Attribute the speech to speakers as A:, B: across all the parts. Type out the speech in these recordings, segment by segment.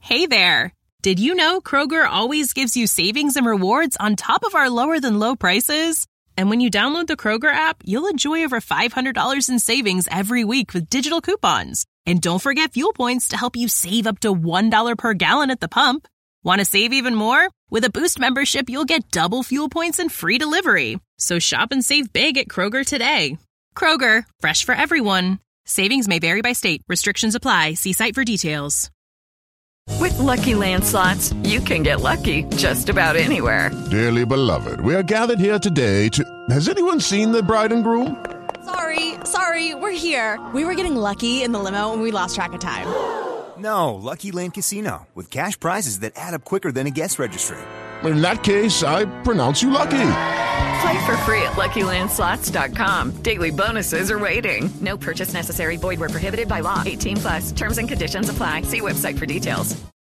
A: Hey there. Did you know Kroger always gives you savings and rewards on top of our lower than low prices? And when you download the Kroger app, you'll enjoy over $500 in savings every week with digital coupons. And don't forget fuel points to help you save up to $1 per gallon at the pump. Want to save even more? With a Boost membership, you'll get double fuel points and free delivery. So shop and save big at Kroger today. Kroger, fresh for everyone. Savings may vary by state. Restrictions apply. See site for details.
B: With Lucky Land Slots, you can get lucky just about anywhere.
C: Dearly beloved, we are gathered here today to... Has anyone seen the bride and groom?
D: Sorry, we're here. We were getting lucky in the limo and we lost track of time.
E: No, Lucky Land Casino, with cash prizes that add up quicker than a guest registry.
C: In that case, I pronounce you lucky.
B: Play for free at LuckyLandSlots.com. Daily bonuses are waiting. No purchase necessary. Void where prohibited by law. 18+. Terms and conditions apply. See website for details.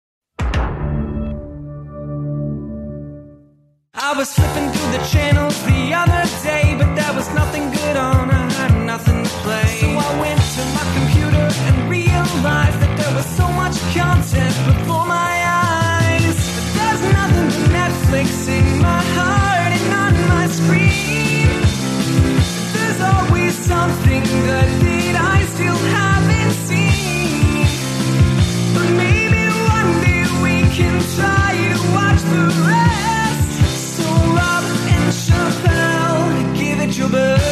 F: I was flipping through the channels the other day, but there was nothing good on. I had nothing to play. So I went to my computer and realized that there was so much content before my eyes. But there's nothing but Netflix in my heart and on my screen. There's always something good that I still haven't seen. But maybe one day we can try and watch the rest. So Rob and Chappelle, give it your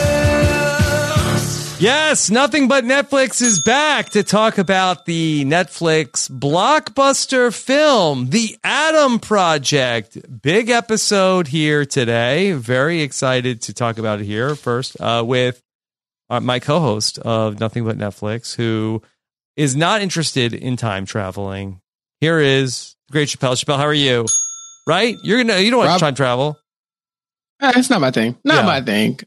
F: best.
G: Yes, Nothing But Netflix is back to talk about the Netflix blockbuster film, The Adam Project. Big episode here today. Very excited to talk about it here first with my co-host of Nothing But Netflix, who is not interested in time traveling. Here is the great Chappelle. Chappelle, how are you? Right? You don't want time travel.
H: It's not my thing. My thing.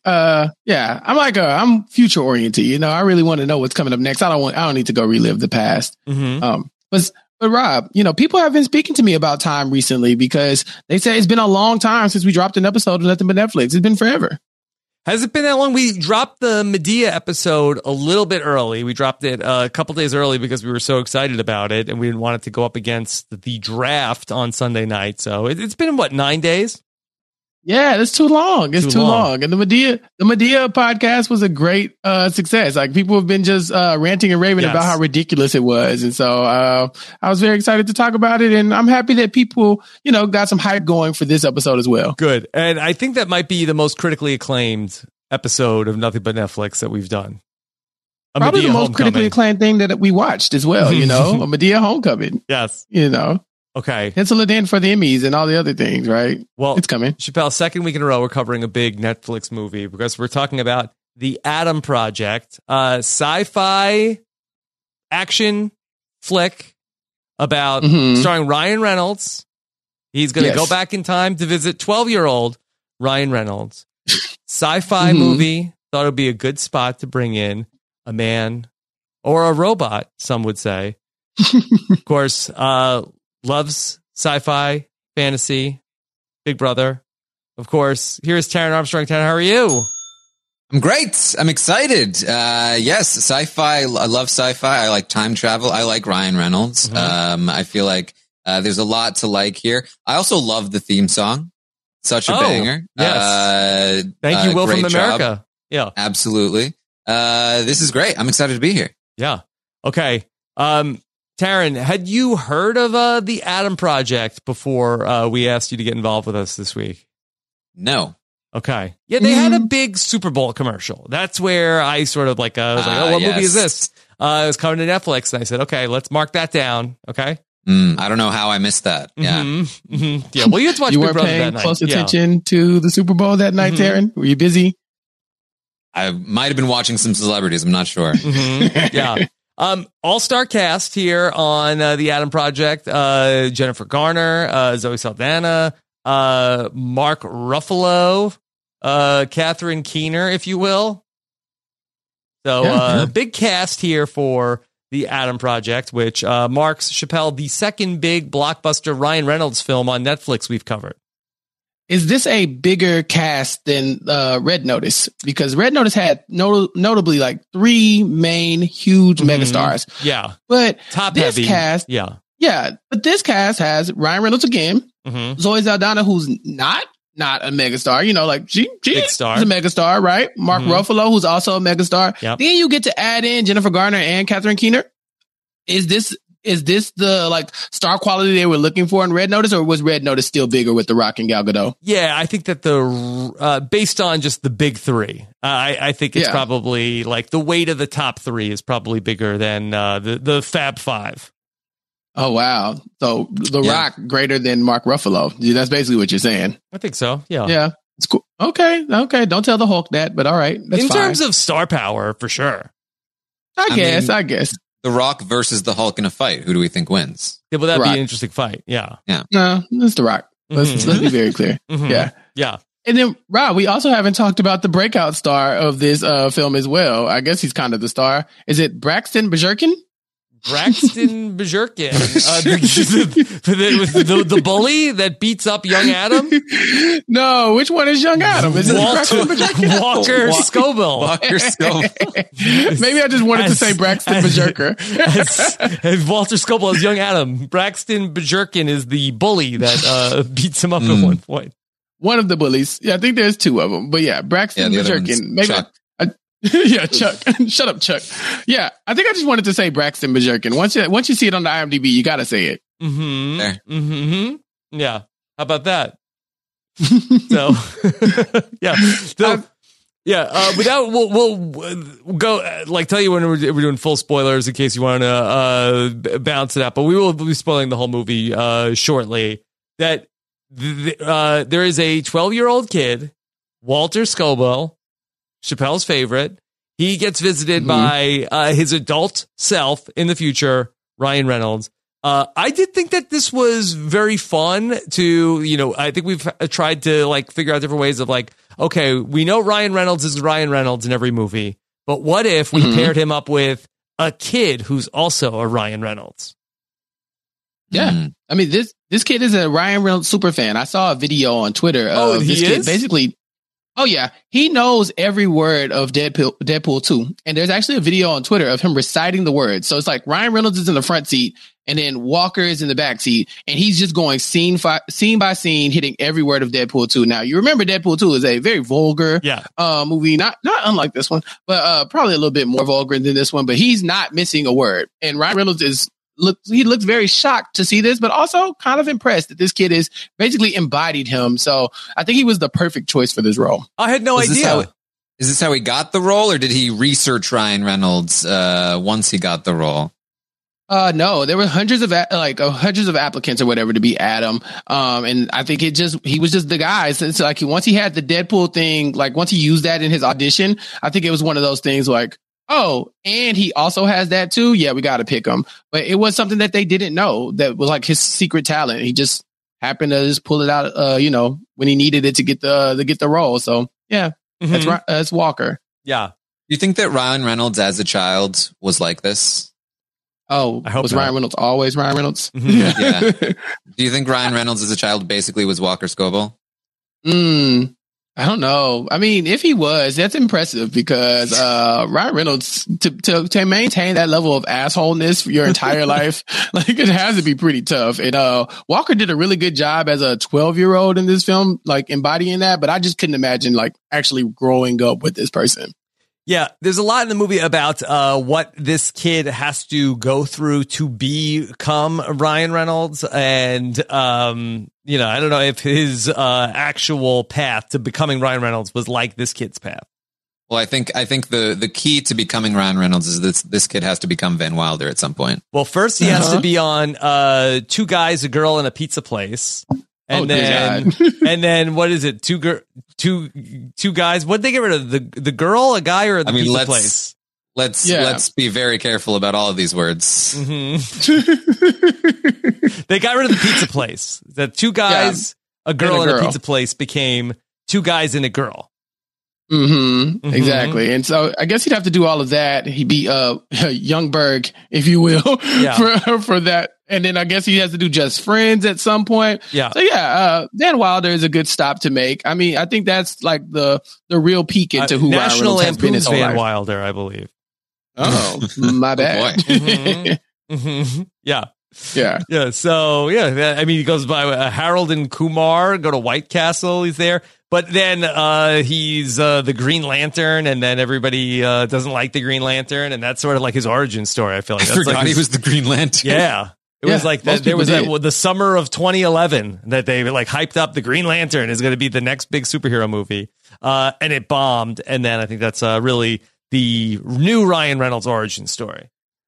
H: I'm future oriented. You know, I really want to know what's coming up next. I don't need to go relive the past.
G: Mm-hmm.
H: But Rob, you know, people have been speaking to me about time recently because they say it's been a long time since we dropped an episode of Nothing But Netflix. It's been forever.
G: Has it been that long? We dropped the Medea episode a little bit early. We dropped it a couple days early because we were so excited about it and we didn't want it to go up against the draft on Sunday night. So it's been, 9 days?
H: Yeah, it's too long. It's too long. And the Medea podcast was a great success. Like, people have been just ranting and raving about how ridiculous it was. And so I was very excited to talk about it. And I'm happy that people, you know, got some hype going for this episode as well.
G: Good. And I think that might be the most critically acclaimed episode of Nothing But Netflix that we've done.
H: Probably the most critically acclaimed thing that we watched as well, you know, a Medea Homecoming.
G: Yes.
H: You know.
G: Okay.
H: Pencil it in for the Emmys and all the other things, right?
G: Well,
H: it's coming.
G: Chappelle, second week in a row, we're covering a big Netflix movie because we're talking about The Adam Project, a sci-fi action flick about starring Ryan Reynolds. He's going to go back in time to visit 12-year-old Ryan Reynolds. Sci-fi movie. Thought it would be a good spot to bring in a man or a robot, some would say. Of course, loves sci-fi, fantasy, Big Brother. Of course, here's Taran Armstrong. Taran, how are you?
I: I'm great. I'm excited. Yes, sci-fi. I love sci-fi. I like time travel. I like Ryan Reynolds. I feel like there's a lot to like here. I also love the theme song. Such a banger.
G: Yes. Thank you, Will from America.
I: Job.
G: Yeah.
I: Absolutely. This is great. I'm excited to be here.
G: Yeah. Okay. Taran, had you heard of the Adam Project before we asked you to get involved with us this week?
I: No.
G: Okay. Yeah, they had a big Super Bowl commercial. That's where I sort of what movie is this? It was coming to Netflix, and I said, okay, let's mark that down. Okay.
I: I don't know how I missed that. Yeah.
G: Yeah. Well, you had to watch Big Brother that night.
H: Close attention to the Super Bowl that night, Taran? Were you busy?
I: I might have been watching some celebrities. I'm not sure.
G: Yeah. All-star cast here on The Adam Project. Jennifer Garner, Zoe Saldana, Mark Ruffalo, Catherine Keener, if you will. So big cast here for The Adam Project, which marks, Chappelle, the second big blockbuster Ryan Reynolds film on Netflix we've covered.
H: Is this a bigger cast than Red Notice? Because Red Notice had notably like 3 main huge megastars.
G: Yeah.
H: But
G: top
H: this
G: heavy
H: cast, Yeah, but this cast has Ryan Reynolds again, Zoe Saldana, who's not a megastar, you know, like she is a megastar, right? Mark Ruffalo, who's also a megastar. Yep. Then you get to add in Jennifer Garner and Catherine Keener. Is this the like star quality they were looking for in Red Notice, or was Red Notice still bigger with The Rock and Gal Gadot?
G: Yeah, I think that based on just the big three, I think it's probably like the weight of the top three is probably bigger than the Fab Five.
H: Oh, wow. So The Rock greater than Mark Ruffalo. That's basically what you're saying.
G: I think so. Yeah.
H: Yeah. It's cool. Okay. Don't tell the Hulk that, but all right. That's fine.
G: Terms of star power, for sure.
H: I guess.
I: The Rock versus the Hulk in a fight. Who do we think wins?
G: Yeah, well, that'd be an interesting fight. Yeah.
H: No, it's The Rock. Let's be very clear. Yeah.
G: Yeah.
H: And then, Rob, we also haven't talked about the breakout star of this film as well. I guess he's kind of the star. Is it Braxton Bergerkin?
G: Braxton Bergerkin, the bully that beats up young Adam.
H: No, which one is young Adam? Is it
G: Walker Scobell?
I: Walker Scobell.
H: Maybe I just wanted to say Braxton Bergerker.
G: As Walter Scobell is young Adam. Braxton Bergerkin is the bully that beats him up at one point.
H: One of the bullies. Yeah, I think there's two of them. But yeah, Braxton Bergerkin. Maybe. Yeah, Chuck. Shut up, Chuck. Yeah, I think I just wanted to say Braxton Bergerkin. Once you see it on the IMDb, you got to say it.
G: Yeah. How about that? So, yeah. So, we'll go tell you when we're doing full spoilers in case you want to bounce it out. But we will be spoiling the whole movie shortly. That there is a 12-year-old kid, Walter Scobell, Chappelle's favorite. He gets visited by his adult self in the future, Ryan Reynolds. I did think that this was very fun to, I think we've tried to figure out different ways of okay, we know Ryan Reynolds is Ryan Reynolds in every movie, but what if we paired him up with a kid who's also a Ryan Reynolds?
H: Yeah. I mean, this kid is a Ryan Reynolds super fan. I saw a video on Twitter of this kid basically. Oh, yeah. He knows every word of Deadpool 2. And there's actually a video on Twitter of him reciting the words. So it's like Ryan Reynolds is in the front seat and then Walker is in the back seat. And he's just going scene by scene, hitting every word of Deadpool 2. Now, you remember Deadpool 2 is a very vulgar movie, not unlike this one, but probably a little bit more vulgar than this one. But he's not missing a word. And Ryan Reynolds he looks very shocked to see this, but also kind of impressed that this kid is basically embodied him. So I think he was the perfect choice for this role.
G: I had no idea.
I: Is this how he got the role, or did he research Ryan Reynolds once he got the role?
H: No, there were hundreds of applicants or whatever to be Adam. And I think he was just the guy. Since once he had the Deadpool thing, once he used that in his audition, I think it was one of those things oh, and he also has that too. Yeah, we got to pick him. But it was something that they didn't know that was his secret talent. He just happened to just pull it out, when he needed it to get the role. So yeah, that's Walker.
G: Yeah.
I: Do you think that Ryan Reynolds as a child was like this?
H: Oh, was Ryan Reynolds always Ryan Reynolds?
I: Yeah. Do you think Ryan Reynolds as a child basically was Walker Scobell?
H: I don't know. I mean, if he was, that's impressive because Ryan Reynolds to maintain that level of assholeness for your entire life, it has to be pretty tough. And Walker did a really good job as a 12-year-old in this film, embodying that. But I just couldn't imagine actually growing up with this person.
G: Yeah, there's a lot in the movie about what this kid has to go through to become Ryan Reynolds. And, I don't know if his actual path to becoming Ryan Reynolds was like this kid's path.
I: Well, I think the key to becoming Ryan Reynolds is this kid has to become Van Wilder at some point.
G: Well, first he has to be on Two Guys, a Girl, and a Pizza Place. And then what is it? Two guys. What did they get rid of? The girl, a guy, or the pizza place?
I: Let's be very careful about all of these words.
G: They got rid of the pizza place. The two guys, a girl, and a pizza place became two guys and a girl.
H: Exactly. And so I guess he'd have to do all of that. He'd be Youngberg, if you will, for that. And then I guess he has to do Just Friends at some point.
G: Yeah.
H: So Van Wilder is a good stop to make. I mean, I think that's the real peek into who
G: National
H: Ryan Reynolds has been his whole
G: Van
H: life.
G: Wilder, I believe.
H: Oh, my bad.
G: Yeah. Yeah. So, I mean, he goes by Harold and Kumar, go to White Castle. He's there. But then he's the Green Lantern, and then everybody doesn't like the Green Lantern, and that's sort of like his origin story. I feel like
I: I forgot he was the Green Lantern.
G: Yeah. It was like that. There was the summer of 2011 that they like hyped up the Green Lantern is going to be the next big superhero movie, and it bombed. And then I think that's really the new Ryan Reynolds origin story.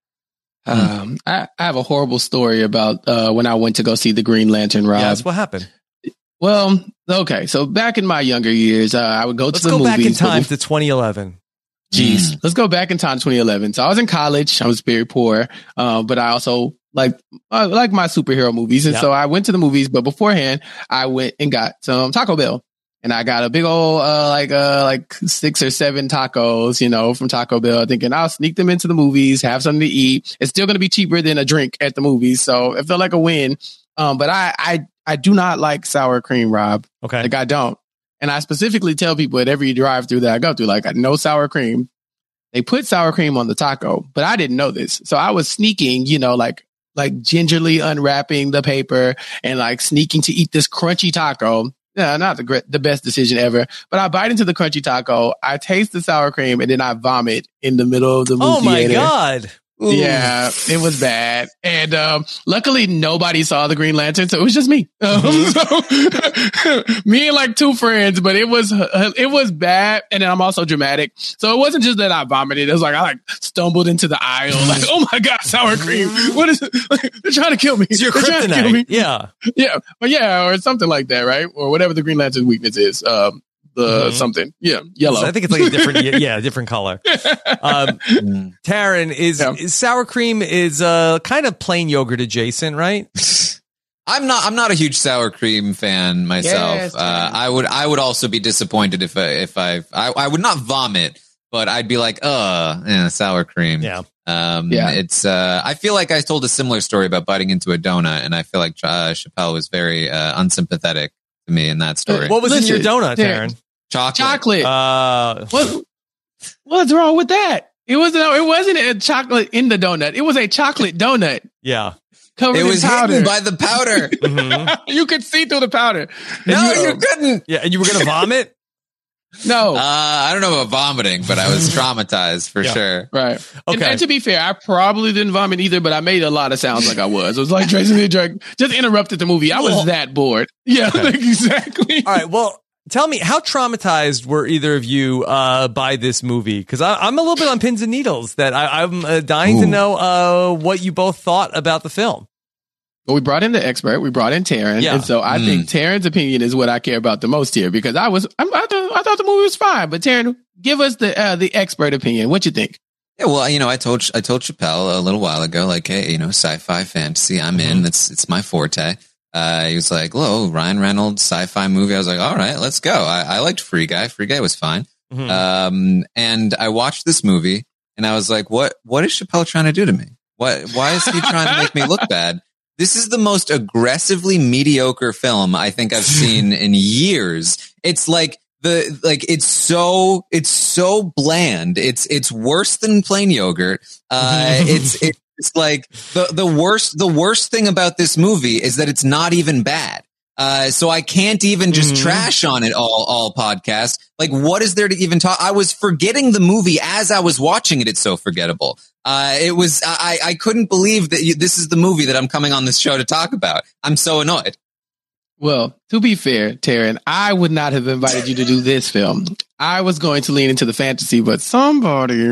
H: I have a horrible story about when I went to go see the Green Lantern, Rob.
G: Yes, what happened?
H: Well, okay. So back in my younger years, I would go to the movies.
G: Let's go back in time to 2011.
H: Jeez. Let's go back in time to 2011. So I was in college. I was very poor, but I also like my superhero movies. And so I went to the movies, but beforehand, I went and got some Taco Bell. And I got a big old, like 6 or 7 tacos, from Taco Bell, thinking I'll sneak them into the movies, have something to eat. It's still going to be cheaper than a drink at the movies. So it felt like a win. But I do not like sour cream, Rob.
G: Okay.
H: Like I don't. And I specifically tell people at every drive through that I go through, like, no sour cream. They put sour cream on the taco, but I didn't know this. So I was sneaking, like gingerly unwrapping the paper and like sneaking to eat this crunchy taco. Yeah, not the best decision ever. But I bite into the crunchy taco, I taste the sour cream, and then I vomit in the middle of the movie.
G: Oh my God.
H: Ooh. Yeah, it was bad. And luckily, nobody saw the Green Lantern, so it was just me. So, me and like 2 friends, but it was bad. And then I'm also dramatic. So it wasn't just that I vomited. It was like I like stumbled into the aisle, like, oh my God, sour cream. What is it? Like, they're trying to kill me.
G: It's your kryptonite. Yeah.
H: Yeah. But yeah, or something like that, right? Or whatever the Green Lantern's weakness is. Something. Yeah. Yellow.
G: So I think it's like a different, different color. Taryn, is sour cream is kind of plain yogurt adjacent, right?
I: I'm not a huge sour cream fan myself.
H: Yes,
I: I would also be disappointed if I would not vomit, but I'd be like, sour cream.
G: Yeah.
I: It's I feel like I told a similar story about biting into a donut, and I feel like Chappelle was very unsympathetic to me in that story.
G: What was in your donut, Taryn?
I: Chocolate.
H: What's wrong with that? It wasn't a chocolate in the donut. It was a chocolate donut.
G: Yeah.
H: Covered
I: it was
H: in powder.
I: hidden by the powder.
G: Mm-hmm.
H: You could see through the powder.
I: No, you couldn't.
G: Yeah, and you were going to vomit?
H: No.
I: I don't know about vomiting, but I was traumatized for sure.
H: Right.
G: Okay.
H: And to be fair, I probably didn't vomit either, but I made a lot of sounds like I was. It was like Tracy the Drug just interrupted the movie. I was that bored. Yeah, exactly.
G: All right. Well, tell me, how traumatized were either of you by this movie? Because I'm a little bit on pins and needles. That I'm dying to know what you both thought about the film.
H: Well, we brought in the expert. We brought in Taryn.
G: Yeah.
H: And so I think Taryn's opinion is what I care about the most here, because I thought the movie was fine. But Taryn, give us the expert opinion. What you think?
I: Yeah, well, I told Chappelle a little while ago, like, hey, sci-fi fantasy, I'm in. It's my forte. He was like, "Whoa, Ryan Reynolds sci-fi movie." I was like, "All right, let's go." I liked Free Guy. Free Guy was fine. And I watched this movie, and I was like, "What is Chappelle trying to do to me? Why is he trying to make me look bad?" This is the most aggressively mediocre film I think I've seen in years. It's like it's so bland. It's worse than plain yogurt. It's like the worst thing about this movie is that it's not even bad. So I can't even just trash on it all podcast. Like, what is there to even talk? I was forgetting the movie as I was watching it. It's so forgettable. I couldn't believe that this is the movie that I'm coming on this show to talk about. I'm so annoyed.
H: Well, to be fair, Taryn, I would not have invited you to do this film. I was going to lean into the fantasy, but somebody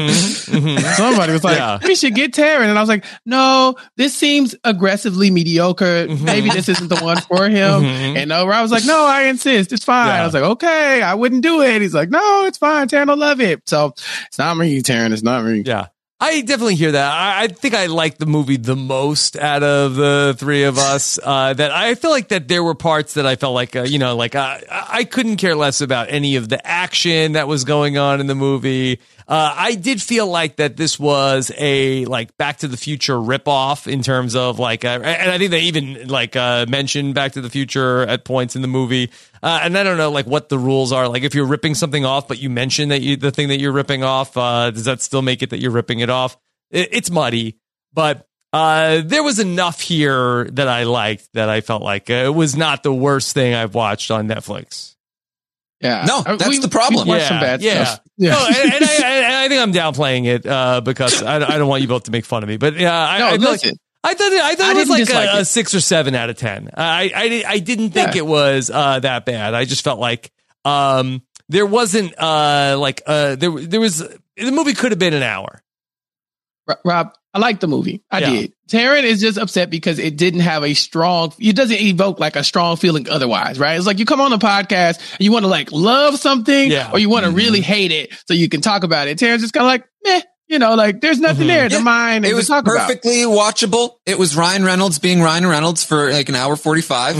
H: was like, we should get Taryn. And I was like, no, this seems aggressively mediocre. Maybe this isn't the one for him. And I was like, no, I insist. It's fine. I was like, okay, I wouldn't do it. He's like, no, it's fine. Taryn will love it. So it's not me, Taryn. It's not me.
G: Yeah. I definitely hear that. I think I liked the movie the most out of the three of us. That I feel like that there were parts that I felt like, I couldn't care less about any of the action that was going on in the movie. I did feel like that this was a Back to the Future ripoff in terms of and I think they even mentioned Back to the Future at points in the movie. And I don't know what the rules are. Like if you're ripping something off, but you mention that the thing that you're ripping off, does that still make it that you're ripping it off? It's muddy, but there was enough here that I liked that I felt like it was not the worst thing I've watched on Netflix.
H: Yeah,
I: no, that's the problem.
H: We some bad stuff.
G: Yeah. No, and I think I'm downplaying it because I don't want you both to make fun of me. But yeah, I thought it was like a 6 or 7 out of 10. I didn't think it was that bad. I just felt like there wasn't there was the movie could have been an hour.
H: Rob, I like the movie. I did. Taryn is just upset because it didn't have it doesn't evoke like a strong feeling otherwise, right? It's like you come on the podcast and you want to like love something or you want to really hate it so you can talk about it. Taryn's just kind of like, meh, you know, like there's nothing there to mind.
I: It was perfectly watchable. It was Ryan Reynolds being Ryan Reynolds for like an hour 45.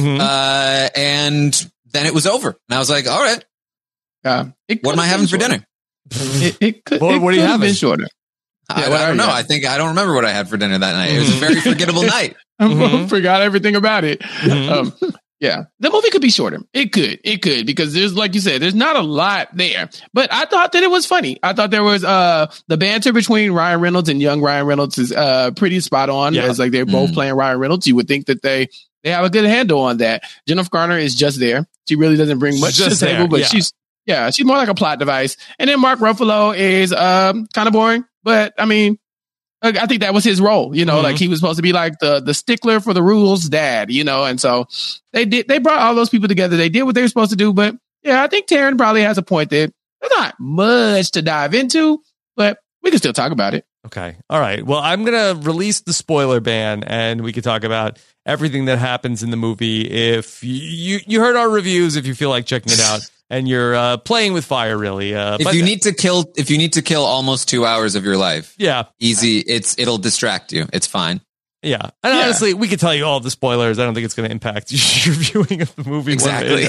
I: And then it was over. And I was like, all right. What am I having for dinner?
H: What are you having? Shorter.
I: I don't know. I don't remember what I had for dinner that night. It was a very forgettable night.
H: I forgot everything about it. The movie could be shorter. It could because there's, like you said, there's not a lot there. But I thought that it was funny. I thought there was the banter between Ryan Reynolds and young Ryan Reynolds is pretty spot on. Yeah. It's like they're both playing Ryan Reynolds. You would think that they have a good handle on that. Jennifer Garner is just there. She really doesn't bring much to the table, but she's more like a plot device. And then Mark Ruffalo is kind of boring. But I mean, I think that was his role, you know, like he was supposed to be like the stickler for the rules dad, you know, and so they brought all those people together. They did what they were supposed to do. But yeah, I think Taryn probably has a point there. There's not much to dive into, but we can still talk about it.
G: Okay. All right. Well, I'm going to release the spoiler ban and we can talk about everything that happens in the movie. If you heard our reviews, if you feel like checking it out. And you're playing with fire, really.
I: If you need to kill almost 2 hours of your life, easy. It'll distract you. It's fine.
G: Yeah, and honestly, we could tell you all the spoilers. I don't think it's going to impact your viewing of the movie.
I: Exactly.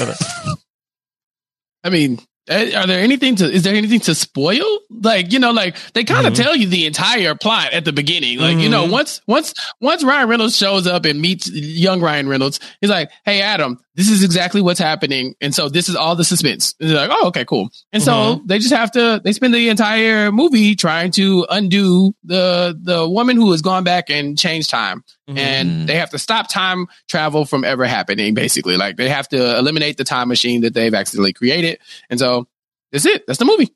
H: I mean, is there anything to spoil? Like, you know, like they kind of tell you the entire plot at the beginning. Like, you know, once Ryan Reynolds shows up and meets young Ryan Reynolds, he's like, "Hey, Adam, this is exactly what's happening." And so this is all the suspense. And they're like, "Oh, okay, cool." And so they just they spend the entire movie trying to undo the woman who has gone back and changed time. And they have to stop time travel from ever happening, basically. Like they have to eliminate the time machine that they've accidentally created. And so that's it. That's the movie.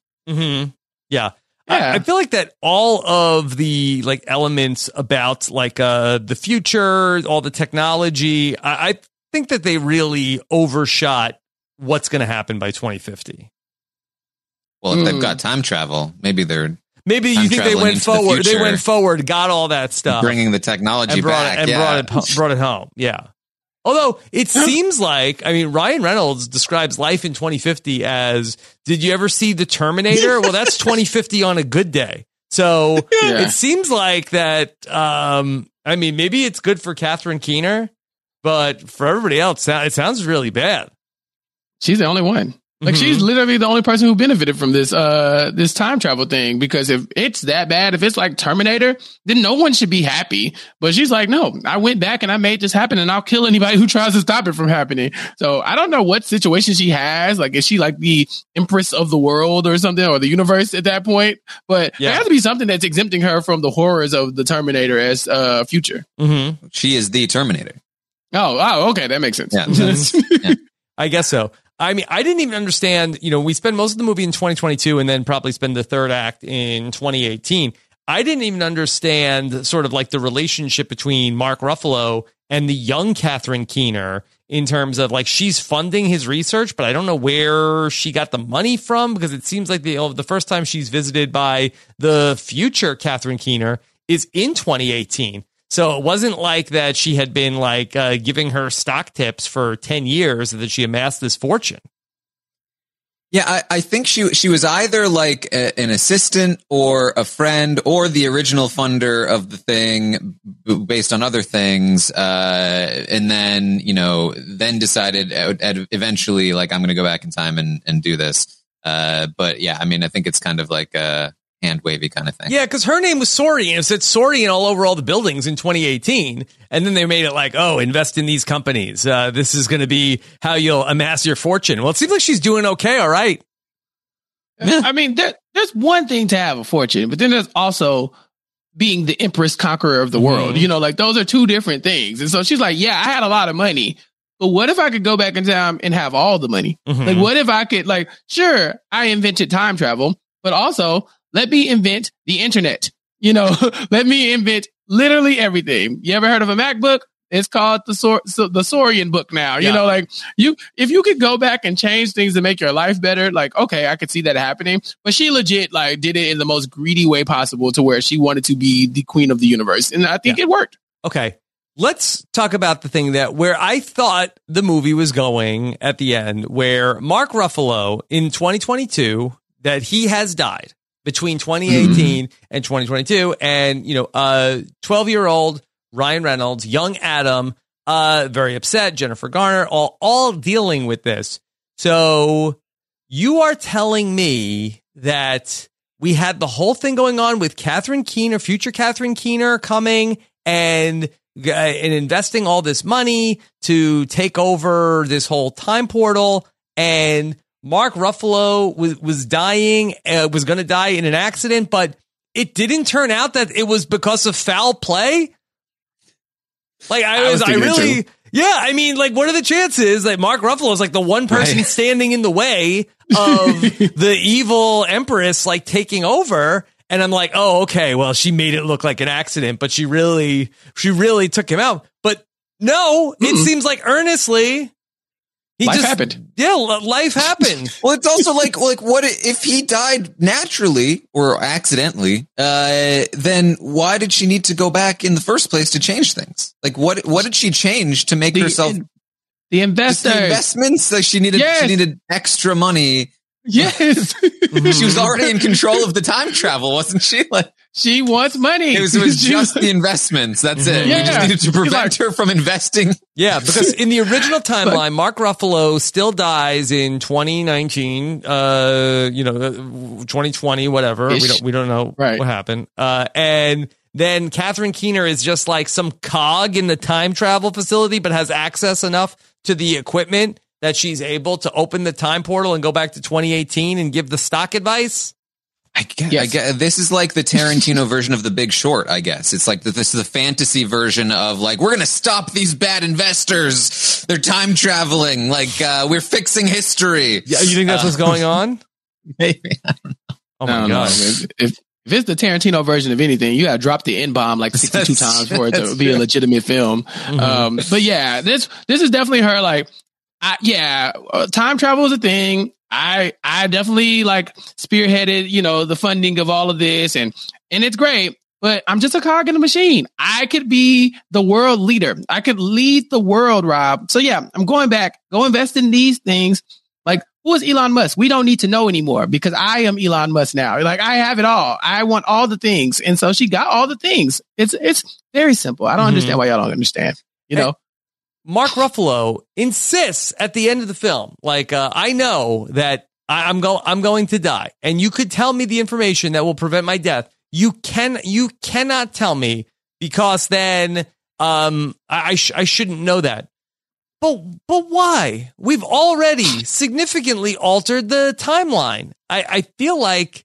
G: Yeah. I feel like that all of the like elements about like the future, all the technology, I think that they really overshot what's going to happen by 2050.
I: Well, if they've got time travel, maybe
G: you think they went forward. They went forward, got all that stuff,
I: bringing the technology back,
G: and brought it home. Yeah. Although it seems like, I mean, Ryan Reynolds describes life in 2050 as, did you ever see The Terminator? Well, that's 2050 on a good day. So it seems like that. I mean, maybe it's good for Catherine Keener, but for everybody else, it sounds really bad.
H: She's the only one. Like she's literally the only person who benefited from this this time travel thing, because if it's that bad, if it's like Terminator, then no one should be happy. But she's like, no, I went back and I made this happen and I'll kill anybody who tries to stop it from happening. So I don't know what situation she has. Like, is she like the empress of the world or something, or the universe at that point? But there has to be something that's exempting her from the horrors of the Terminator as future.
I: She is the Terminator.
H: Oh, okay. That makes sense.
I: Yeah.
G: I guess so. I mean, I didn't even understand, you know, we spend most of the movie in 2022 and then probably spend the third act in 2018. I didn't even understand sort of like the relationship between Mark Ruffalo and the young Catherine Keener in terms of like she's funding his research, but I don't know where she got the money from, because it seems like the first time she's visited by the future Catherine Keener is in 2018. So it wasn't like that she had been like giving her stock tips for 10 years and that she amassed this fortune.
I: Yeah, I think she was either like an assistant or a friend or the original funder of the thing based on other things. And then, you know, then decided eventually like, I'm going to go back in time and do this. But yeah, I mean, I think it's kind of like a hand wavy kind of thing.
G: Yeah, because her name was Sori, and it said Sori all over all the buildings in 2018. And then they made it like, oh, invest in these companies. This is going to be how you'll amass your fortune. Well, it seems like she's doing okay. All right.
H: I mean, there's one thing to have a fortune, but then there's also being the empress conqueror of the world. You know, like those are two different things. And so she's like, yeah, I had a lot of money, but what if I could go back in time and have all the money? Like, what if I could, like, sure, I invented time travel, but also let me invent the internet. You know, let me invent literally everything. You ever heard of a MacBook? It's called the Saurian book now. You know, like if you could go back and change things to make your life better, like, okay, I could see that happening. But she legit like did it in the most greedy way possible to where she wanted to be the queen of the universe. And I think it worked.
G: Okay. Let's talk about the thing that where I thought the movie was going at the end, where Mark Ruffalo in 2022, that he has died between 2018 and 2022. And, you know, 12-year-old Ryan Reynolds, young Adam, very upset, Jennifer Garner, all dealing with this. So you are telling me that we had the whole thing going on with Catherine Keener, future Catherine Keener coming and investing all this money to take over this whole time portal, and Mark Ruffalo was dying, was going to die in an accident, but it didn't turn out that it was because of foul play. Like I mean, like, what are the chances that Mark Ruffalo is like the one person standing in the way of the evil empress, like taking over? And I'm like, oh, okay, well, she made it look like an accident, but she really took him out. But no, it seems like earnestly.
H: Life happened.
G: Yeah, life happened.
I: Well, it's also like what if he died naturally or accidentally? Then why did she need to go back in the first place to change things? Like, what did she change to make herself
H: the investors?
I: The investments? Like she needed extra money.
H: Yes,
I: she was already in control of the time travel, wasn't she? Like,
H: she wants money.
I: It was just the investments. That's it.
H: Yeah.
I: We just needed to prevent her from investing.
G: Yeah, because in the original timeline, Mark Ruffalo still dies in 2019, 2020, whatever. We don't know what happened. And then Catherine Keener is just like some cog in the time travel facility, but has access enough to the equipment that she's able to open the time portal and go back to 2018 and give the stock advice.
I: I guess this is like the Tarantino version of The Big Short, I guess. It's like this is the fantasy version of like, we're going to stop these bad investors. They're time traveling. Like, we're fixing history.
G: Yeah, you think that's what's going on?
I: Maybe. I don't know.
G: Oh my God.
H: If it's the Tarantino version of anything, you got to drop the N-bomb like 62 times for it to be a legitimate film. But yeah, this is definitely her. Like, time travel is a thing. I definitely like spearheaded, the funding of all of this and it's great, but I'm just a cog in the machine. I could be the world leader. I could lead the world, Rob. So yeah, I'm going back, go invest in these things. Like, who is Elon Musk? We don't need to know anymore because I am Elon Musk now. Like, I have it all. I want all the things. And so she got all the things. It's very simple. I don't understand why y'all don't understand, you know?
G: Mark Ruffalo insists at the end of the film, like, I know that I'm going to die, and you could tell me the information that will prevent my death. You cannot tell me because then I shouldn't know that. But why? We've already significantly altered the timeline. I feel like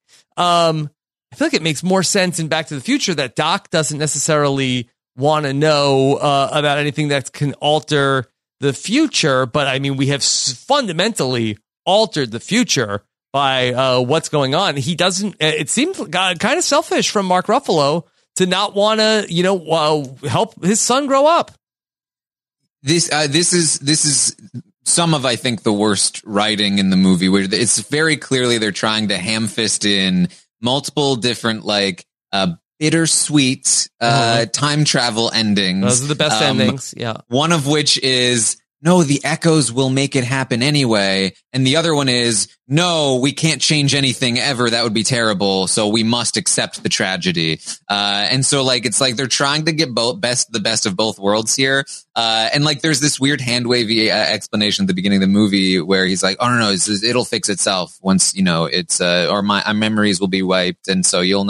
G: it makes more sense in Back to the Future that Doc doesn't necessarily want to know about anything that can alter the future. But I mean, we have fundamentally altered the future by what's going on. He doesn't, it seems kind of selfish from Mark Ruffalo to not want to, help his son grow up.
I: This is some of, I think, the worst writing in the movie, where it's very clearly they're trying to ham-fist in multiple different, like, bittersweet time travel endings.
G: Those are the best endings. Yeah.
I: One of which is, no, the echoes will make it happen anyway. And the other one is, no, we can't change anything ever. That would be terrible. So we must accept the tragedy. And so like, it's like they're trying to get the best of both worlds here. And like, there's this weird hand wavy explanation at the beginning of the movie where he's like, oh no, it'll fix itself once, it's, or my memories will be wiped. And so you'll not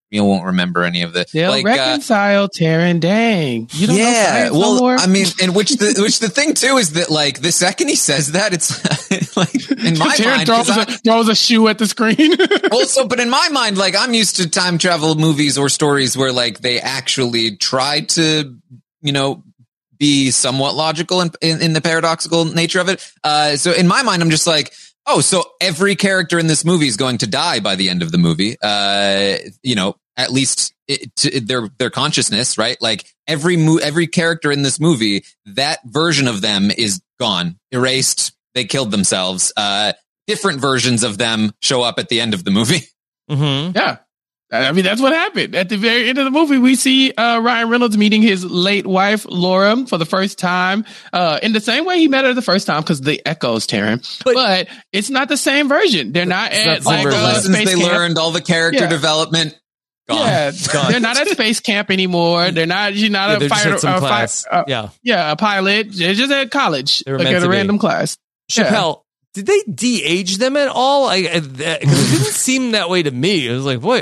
I: you won't remember any of this.
H: They'll reconcile, Taron. Dang, you don't know science
I: well,
H: no more?
I: I mean, and which the thing too is that like the second he says that, it's like in my mind
H: throws a shoe at the screen.
I: Also, but in my mind, like I'm used to time travel movies or stories where like they actually try to, be somewhat logical in the paradoxical nature of it. So in my mind, I'm just like, oh, so every character in this movie is going to die by the end of the movie. At least their consciousness, right? Like every character in this movie, that version of them is gone, erased. They killed themselves. Different versions of them show up at the end of the movie.
H: Mm-hmm. Yeah. I mean, that's what happened. At the very end of the movie, we see Ryan Reynolds meeting his late wife, Laura, for the first time, in the same way he met her the first time, because the echoes, Taron. But it's not the same version. They're not at
I: all the lessons
H: space
I: they
H: camp.
I: Learned, all the character development. Gone.
H: Yeah,
I: gone.
H: They're not at space camp anymore. She's not a a pilot. They're just at college, like at a random class.
G: Chappelle, did they de-age them at all? Because it didn't seem that way to me. It was like, what?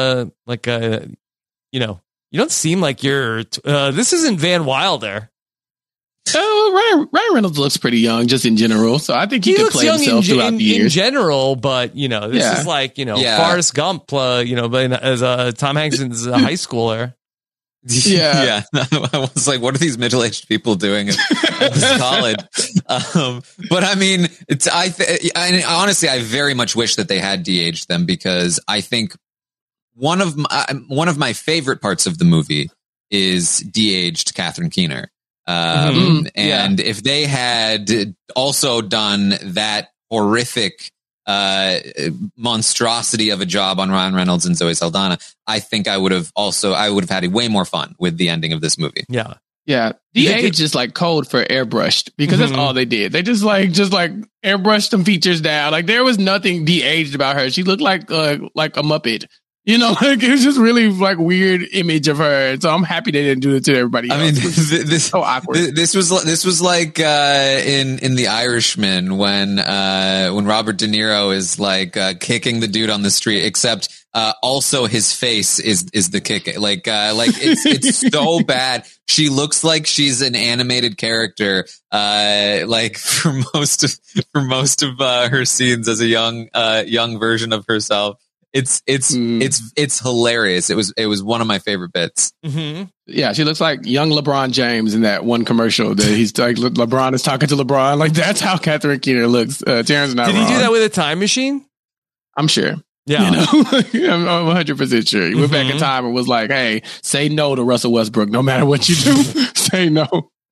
G: You don't seem like you're. This isn't Van Wilder.
H: Oh, Ryan Reynolds looks pretty young, just in general. So I think he could play himself throughout the years.
G: In general, but this is like Forrest Gump. As Tom Hanks is a high schooler.
I: Yeah. I was like, what are these middle-aged people doing at this college? But I mean, honestly, I very much wish that they had de-aged them, because I think one of my favorite parts of the movie is de-aged Catherine Keener. And if they had also done that horrific monstrosity of a job on Ryan Reynolds and Zoe Saldana, I think I would have had way more fun with the ending of this movie.
G: Yeah.
H: Yeah. De-age is like code for airbrushed, because that's all they did. They just airbrushed some features down. Like there was nothing de-aged about her. She looked like a Muppet. It was just really like weird image of her. So I'm happy they didn't do it to everybody else.
I: I mean, this
H: so awkward.
I: This was like in The Irishman when Robert De Niro is like kicking the dude on the street, except also his face is the kick. Like it's so bad. She looks like she's an animated character. Like for most of her scenes as a young version of herself. It's hilarious. It was one of my favorite bits.
H: Mm-hmm. Yeah, she looks like young LeBron James in that one commercial that he's like LeBron is talking to LeBron. Like that's how Catherine Keener looks. Terrence's not
G: Did
H: wrong.
G: he do that with a time machine?
H: I'm sure.
G: Yeah,
H: I'm 100% sure. He went back in time and was like, "Hey, say no to Russell Westbrook, no matter what you do. Say no.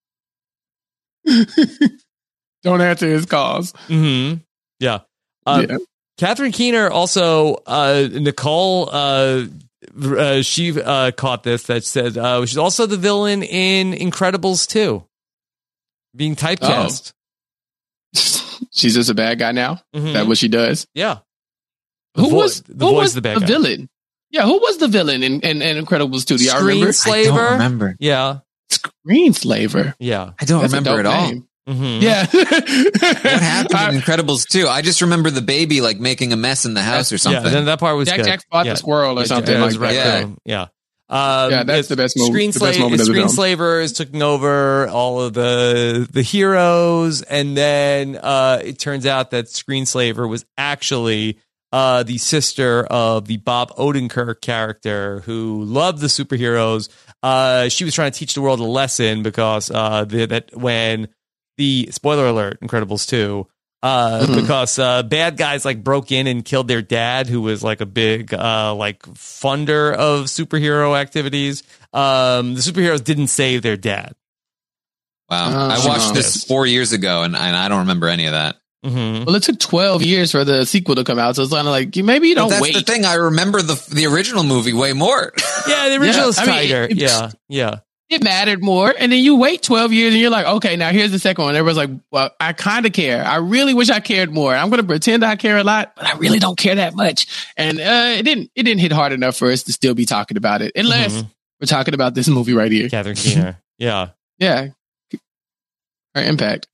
H: Don't answer his calls."
G: Mm-hmm. Yeah. Catherine Keener also, Nicole, she caught this, that said she's also the villain in Incredibles 2, being typecast.
H: Oh. She's just a bad guy now?
G: Mm-hmm.
H: Is that what she does?
G: Yeah.
H: Who was
G: the bad guy?
H: Villain? Yeah, who was the villain in Incredibles 2? Do y'all remember?
G: Screenslaver?
I: I don't remember.
G: Yeah.
H: Screenslaver?
G: Yeah.
I: I don't remember at all.
G: Mm-hmm.
H: Yeah.
I: What happened in Incredibles 2? I just remember the baby like making a mess in the house or something.
G: Yeah, then that part was
H: Jack
G: good.
H: Jack fought the squirrel or something like that.
G: Yeah.
H: That's the best moment.
G: Screenslaver is taking over all of the heroes, and then it turns out that Screenslaver was actually the sister of the Bob Odenkirk character who loved the superheroes. She was trying to teach the world a lesson because that when the spoiler alert, Incredibles 2, because bad guys like broke in and killed their dad, who was like a big like funder of superhero activities. The superheroes didn't save their dad.
I: Wow. I watched this 4 years ago and I don't remember any of that.
G: Mm-hmm.
H: Well, it took 12 years for the sequel to come out, so it's kind of like maybe you don't
I: that's
H: wait.
I: That's the thing. I remember the original movie way more.
G: Yeah, the original's tighter. Yeah.
H: It mattered more, and then you wait 12 years, and you're like, okay, now here's the second one. Everyone's like, well, I kind of care. I really wish I cared more. I'm going to pretend I care a lot, but I really don't care that much. And it didn't hit hard enough for us to still be talking about it, unless we're talking about this movie right here.
G: Catherine Keener. Yeah.
H: Yeah. Her impact.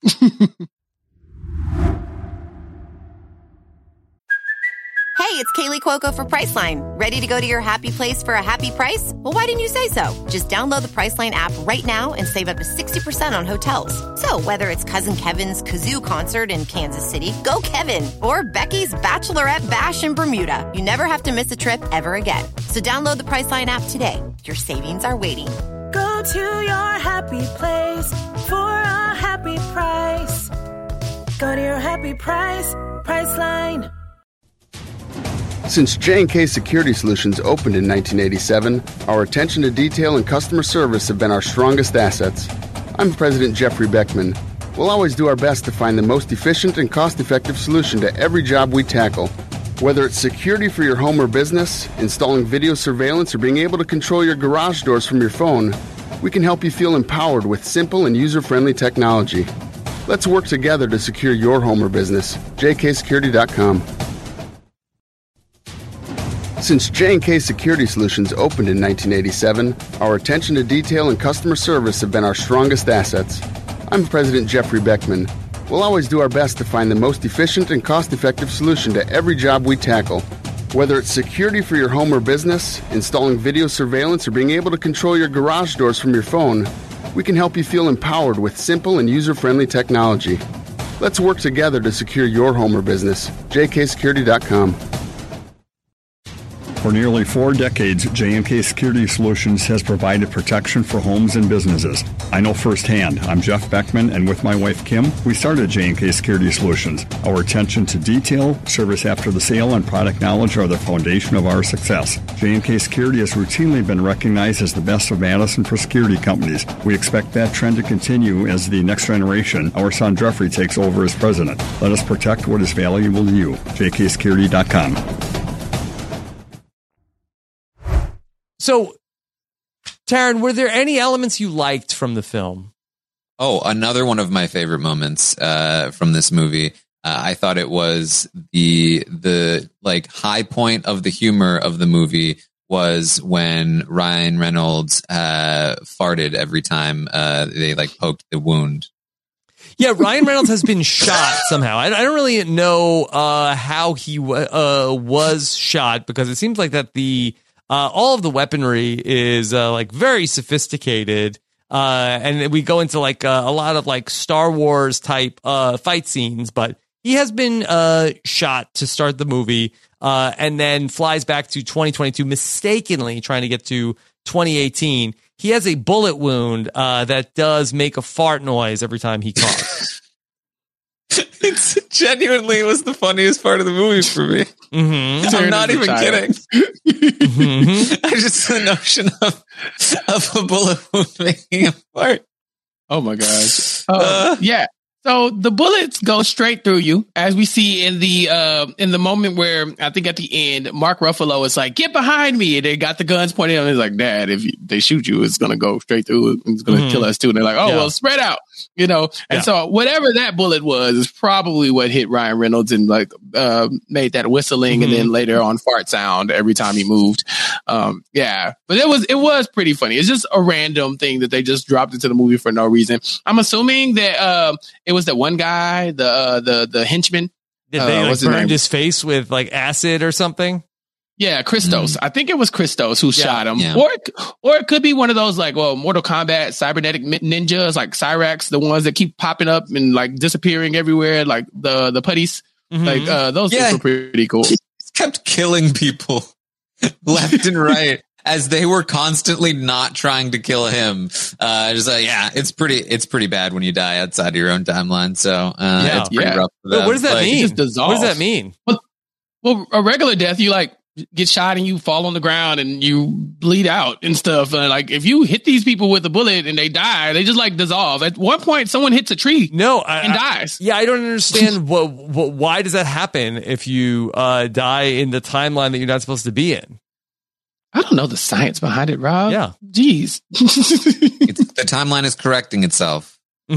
J: Hey, it's Kaylee Cuoco for Priceline. Ready to go to your happy place for a happy price? Well, why didn't you say so? Just download the Priceline app right now and save up to 60% on hotels. So whether it's Cousin Kevin's Kazoo Concert in Kansas City, go Kevin, or Becky's Bachelorette Bash in Bermuda, you never have to miss a trip ever again. So download the Priceline app today. Your savings are waiting.
F: Go to your happy place for a happy price. Go to your happy price, Priceline.
K: Since J&K Security Solutions opened in 1987, our attention to detail and customer service have been our strongest assets. I'm President Jeffrey Beckman. We'll always do our best to find the most efficient and cost-effective solution to every job we tackle. Whether it's security for your home or business, installing video surveillance, or being able to control your garage doors from your phone, we can help you feel empowered with simple and user-friendly technology. Let's work together to secure your home or business. jksecurity.com. Since J&K Security Solutions opened in 1987, our attention to detail and customer service have been our strongest assets. I'm President Jeffrey Beckman. We'll always do our best to find the most efficient and cost-effective solution to every job we tackle. Whether it's security for your home or business, installing video surveillance, or being able to control your garage doors from your phone, we can help you feel empowered with simple and user-friendly technology. Let's work together to secure your home or business. jksecurity.com.
L: For nearly 4 decades, J&K Security Solutions has provided protection for homes and businesses. I know firsthand. I'm Jeff Beckman, and with my wife, Kim, we started J&K Security Solutions. Our attention to detail, service after the sale, and product knowledge are the foundation of our success. J&K Security has routinely been recognized as the best of Madison for security companies. We expect that trend to continue as the next generation, our son Jeffrey, takes over as president. Let us protect what is valuable to you. jksecurity.com.
G: So, Taryn, were there any elements you liked from the film?
I: Oh, another one of my favorite moments from this movie. I thought it was the like high point of the humor of the movie was when Ryan Reynolds farted every time they like poked the wound.
G: Yeah, Ryan Reynolds has been shot somehow. I don't really know how he was shot, because it seems like that all of the weaponry is like very sophisticated, and we go into like a lot of like Star Wars type fight scenes. But he has been shot to start the movie, and then flies back to 2022, mistakenly trying to get to 2018. He has a bullet wound that does make a fart noise every time he coughs.
I: It's genuinely was the funniest part of the movie for me.
G: Mm-hmm.
I: I'm not even kidding.
G: Mm-hmm.
I: I just the notion of a bullet wound making a fart.
H: Oh my gosh! Yeah. So the bullets go straight through you, as we see in the moment where I think at the end, Mark Ruffalo is like, "Get behind me!" And they got the guns pointed at him. He's like, "Dad, if they shoot you, it's gonna go straight through. It's gonna kill us too." And they're like, "Oh well, spread out." You know, and so whatever that bullet was is probably what hit Ryan Reynolds and like made that whistling and then later on fart sound every time he moved. Yeah, but it was pretty funny. It's just a random thing that they just dropped into the movie for no reason. I'm assuming that it was that one guy, the henchman.
G: Did they like burned his face with like acid or something?
H: Yeah, Christos. I think it was Christos who shot him.
I: Yeah.
H: Or it could be one of those like, well, Mortal Kombat cybernetic ninjas, like Cyrax, the ones that keep popping up and like disappearing everywhere, like the putties. Like those things were pretty cool.
I: He kept killing people left and right as they were constantly not trying to kill him. Just like, it's pretty bad when you die outside of your own timeline. So it's pretty rough for them.
G: What does that mean?
H: Just dissolve.
G: What does that mean?
H: Well, a regular death, you like get shot and you fall on the ground and you bleed out and stuff. Like if you hit these people with a bullet and they die, they just like dissolve. At one point, someone hits a tree and dies.
G: I don't understand why does that happen if you die in the timeline that you're not supposed to be in?
H: I don't know the science behind it, Rob.
G: Yeah.
H: Jeez.
I: The timeline is correcting itself.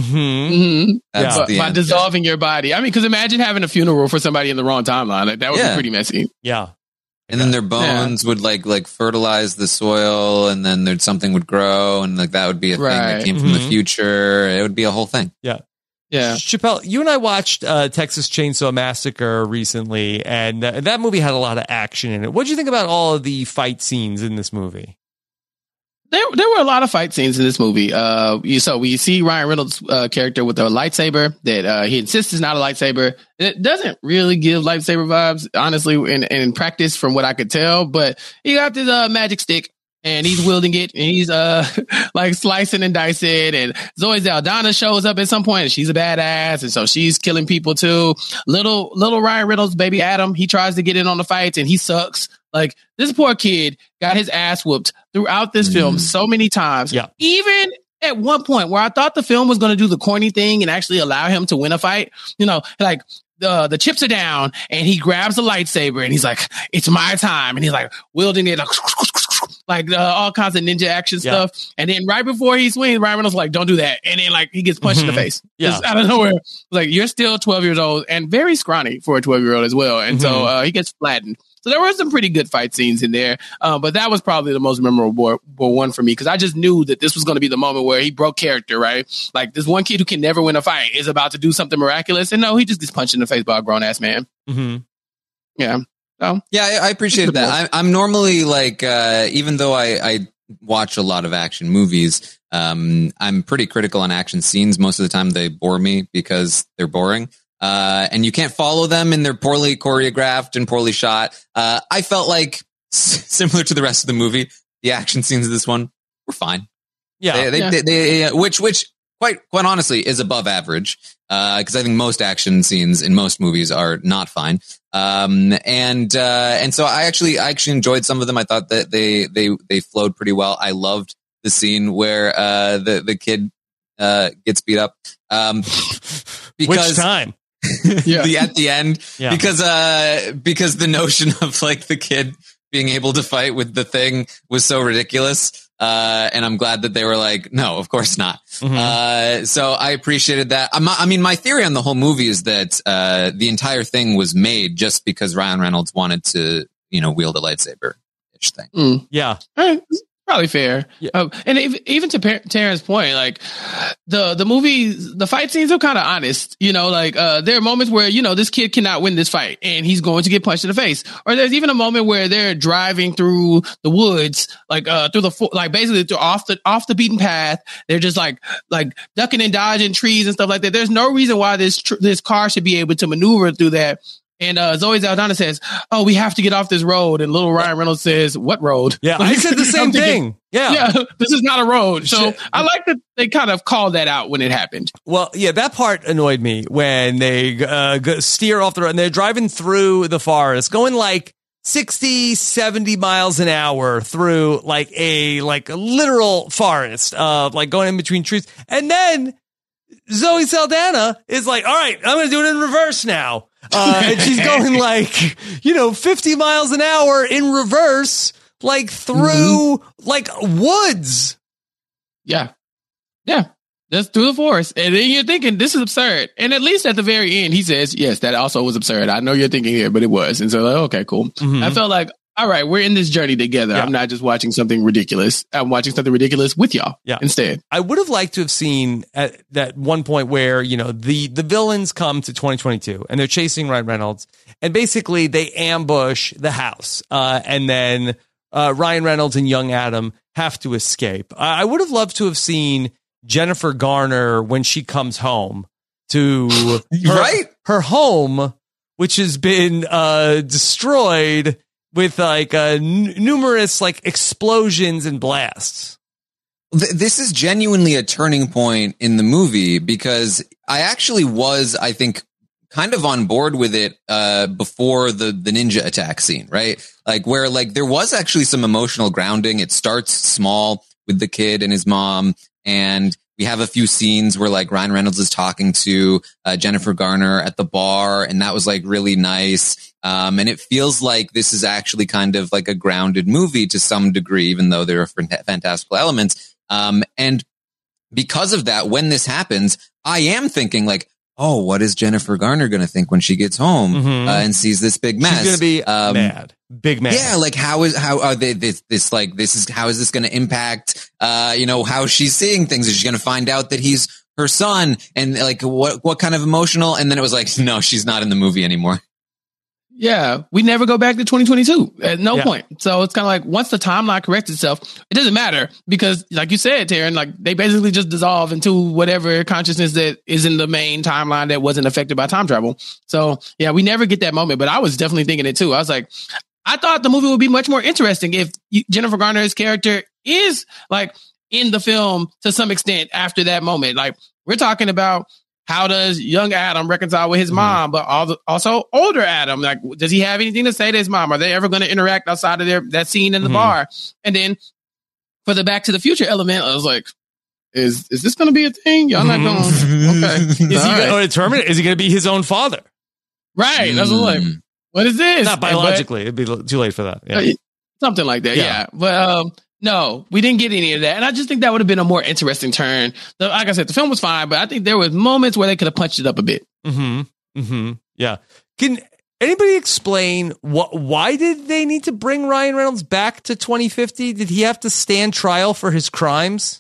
H: By dissolving your body. I mean, because imagine having a funeral for somebody in the wrong timeline. Like, that would be pretty messy.
G: Yeah.
I: And then their bones would like fertilize the soil, and then something would grow, and like that would be a thing that came from the future. It would be a whole thing.
G: Yeah.
H: Yeah.
G: Chappelle, you and I watched Texas Chainsaw Massacre recently, and that movie had a lot of action in it. What did you think about all of the fight scenes in this movie?
H: There were a lot of fight scenes in this movie. So we see Ryan Reynolds' character with a lightsaber that he insists is not a lightsaber. It doesn't really give lightsaber vibes, honestly, in practice, from what I could tell. But he got this magic stick, and he's wielding it, and he's like slicing and dicing. And Zoe Saldana shows up at some point, and she's a badass, and so she's killing people too. Little Ryan Reynolds, baby Adam, he tries to get in on the fights, and he sucks. Like, this poor kid got his ass whooped throughout this film so many times.
G: Yeah.
H: Even at one point where I thought the film was going to do the corny thing and actually allow him to win a fight, like the chips are down and he grabs a lightsaber and he's like, it's my time. And he's like wielding it like all kinds of ninja action stuff. And then right before he swings, Ryan Reynolds like, don't do that. And then like he gets punched in the face. Just out of nowhere. Like, you're still 12 years old and very scrawny for a 12-year-old as well. And so he gets flattened. So there were some pretty good fight scenes in there, but that was probably the most memorable one for me, because I just knew that this was going to be the moment where he broke character, right? Like, this one kid who can never win a fight is about to do something miraculous, and no, he just gets punched in the face by a grown-ass man. Yeah. So,
I: yeah, I appreciate that. I'm normally like, even though I watch a lot of action movies, I'm pretty critical on action scenes. Most of the time they bore me because they're boring. And you can't follow them, and they're poorly choreographed and poorly shot. I felt like, similar to the rest of the movie, the action scenes of this one were fine.
G: Yeah.
I: They which quite honestly is above average. Because I think most action scenes in most movies are not fine. And so I actually enjoyed some of them. I thought that they flowed pretty well. I loved the scene where the kid gets beat up. Because
G: which time?
I: At the end, because the notion of like the kid being able to fight with the thing was so ridiculous, and I'm glad that they were like, no, of course not. So I appreciated that. I mean, my theory on the whole movie is that the entire thing was made just because Ryan Reynolds wanted to, wield a lightsaber-ish thing.
G: Yeah.
H: Probably fair. Yeah. And even to Taryn's point, like the movie, the fight scenes are kind of honest, there are moments where, this kid cannot win this fight and he's going to get punched in the face. Or there's even a moment where they're driving through the woods, basically off the beaten path. They're just like ducking and dodging trees and stuff like that. There's no reason why this car should be able to maneuver through that. And Zoe Saldana says, "Oh, we have to get off this road." And little Ryan Reynolds says, "What road?"
G: Yeah, I said the same thing. Yeah,
H: this is not a road. So I like that they kind of called that out when it happened.
G: Well, yeah, that part annoyed me when they steer off the road and they're driving through the forest, going like 60, 70 miles an hour through like a literal forest, like going in between trees, and then Zoe Saldana is like, "All right, I'm going to do it in reverse now." And she's going like, 50 miles an hour in reverse, like through like woods.
H: Yeah. Just through the forest. And then you're thinking, this is absurd. And at least at the very end, he says, yes, that also was absurd. I know you're thinking here, but it was. And so like, okay, cool. I felt like, all right, we're in this journey together. Yeah. I'm not just watching something ridiculous. I'm watching something ridiculous with y'all instead.
G: I would have liked to have seen at that one point where, the villains come to 2022 and they're chasing Ryan Reynolds and basically they ambush the house. And then Ryan Reynolds and young Adam have to escape. I would have loved to have seen Jennifer Garner when she comes home to her home, which has been destroyed with like numerous like explosions and blasts.
I: This is genuinely a turning point in the movie because I actually was, I think, kind of on board with it before the ninja attack scene, right? Like where like there was actually some emotional grounding. It starts small with the kid and his mom, and we have a few scenes where like Ryan Reynolds is talking to Jennifer Garner at the bar, and that was like really nice. And it feels like this is actually kind of like a grounded movie to some degree, even though there are fantastical elements. And because of that, when this happens, I am thinking like, oh, what is Jennifer Garner going to think when she gets home and sees this big mess?
G: She's going to be mad. Big mad.
I: Yeah. Like how is this going to impact, how she's seeing things? Is she going to find out that he's her son, and like what kind of emotional? And then it was like, no, she's not in the movie anymore.
H: Yeah, we never go back to 2022 at no point. So it's kind of like once the timeline corrects itself, it doesn't matter because, like you said, Taryn, like they basically just dissolve into whatever consciousness that is in the main timeline that wasn't affected by time travel. So yeah, we never get that moment. But I was definitely thinking it too. I was like, I thought the movie would be much more interesting if Jennifer Garner's character is like in the film to some extent after that moment. Like we're talking about. How does young Adam reconcile with his mom, but also older Adam? Like, does he have anything to say to his mom? Are they ever going to interact outside of that scene in the bar? And then for the Back to the Future element, I was like, is this going to be a thing? Y'all not going? Okay.
G: Is he going to determine it? Is he going to be his own father?
H: Right. That's what I'm like. What is this?
G: Not biologically. It'd be too late for that. Yeah.
H: Something like that. Yeah. But no, we didn't get any of that. And I just think that would have been a more interesting turn. Like I said, the film was fine, but I think there was moments where they could have punched it up a bit.
G: Yeah. Can anybody explain why did they need to bring Ryan Reynolds back to 2050? Did he have to stand trial for his crimes?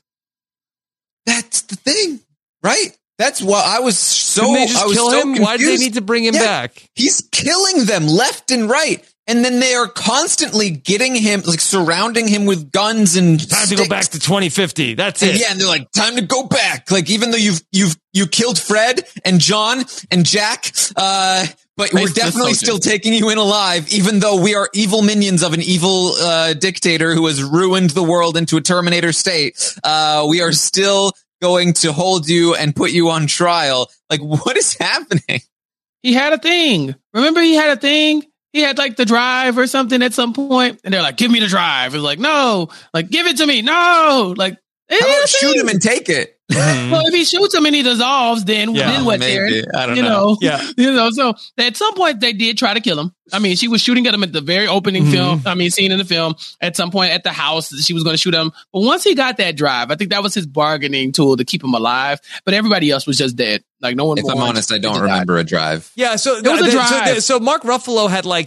I: That's the thing, right? That's why I was so.
G: Didn't they just kill him?
I: Confused.
G: Why did they need to bring him back?
I: He's killing them left and right. And then they are constantly getting him, like surrounding him with guns and
G: time to go back to 2050. That's it.
I: Yeah, and they're like, time to go back. Like even though you killed Fred and John and Jack, but we're definitely still taking you in alive, even though we are evil minions of an evil dictator who has ruined the world into a Terminator state. We are still going to hold you and put you on trial. Like what is happening?
H: He had a thing. Remember, he had a thing. He had like the drive or something at some point, and they're like, "Give me the drive." It's like, "No, like give it to me." No, like
I: how about shoot him and take it.
H: Well, if he shoots him and he dissolves, then what?
I: Maybe. I don't
H: know. So at some point they did try to kill him. I mean, she was shooting at him at the very opening scene in the film. At some point at the house, she was going to shoot him. But once he got that drive, I think that was his bargaining tool to keep him alive. But everybody else was just dead. Like no one.
I: If I'm honest, I don't remember a drive.
G: Yeah, so
H: it was a drive.
G: So Mark Ruffalo had like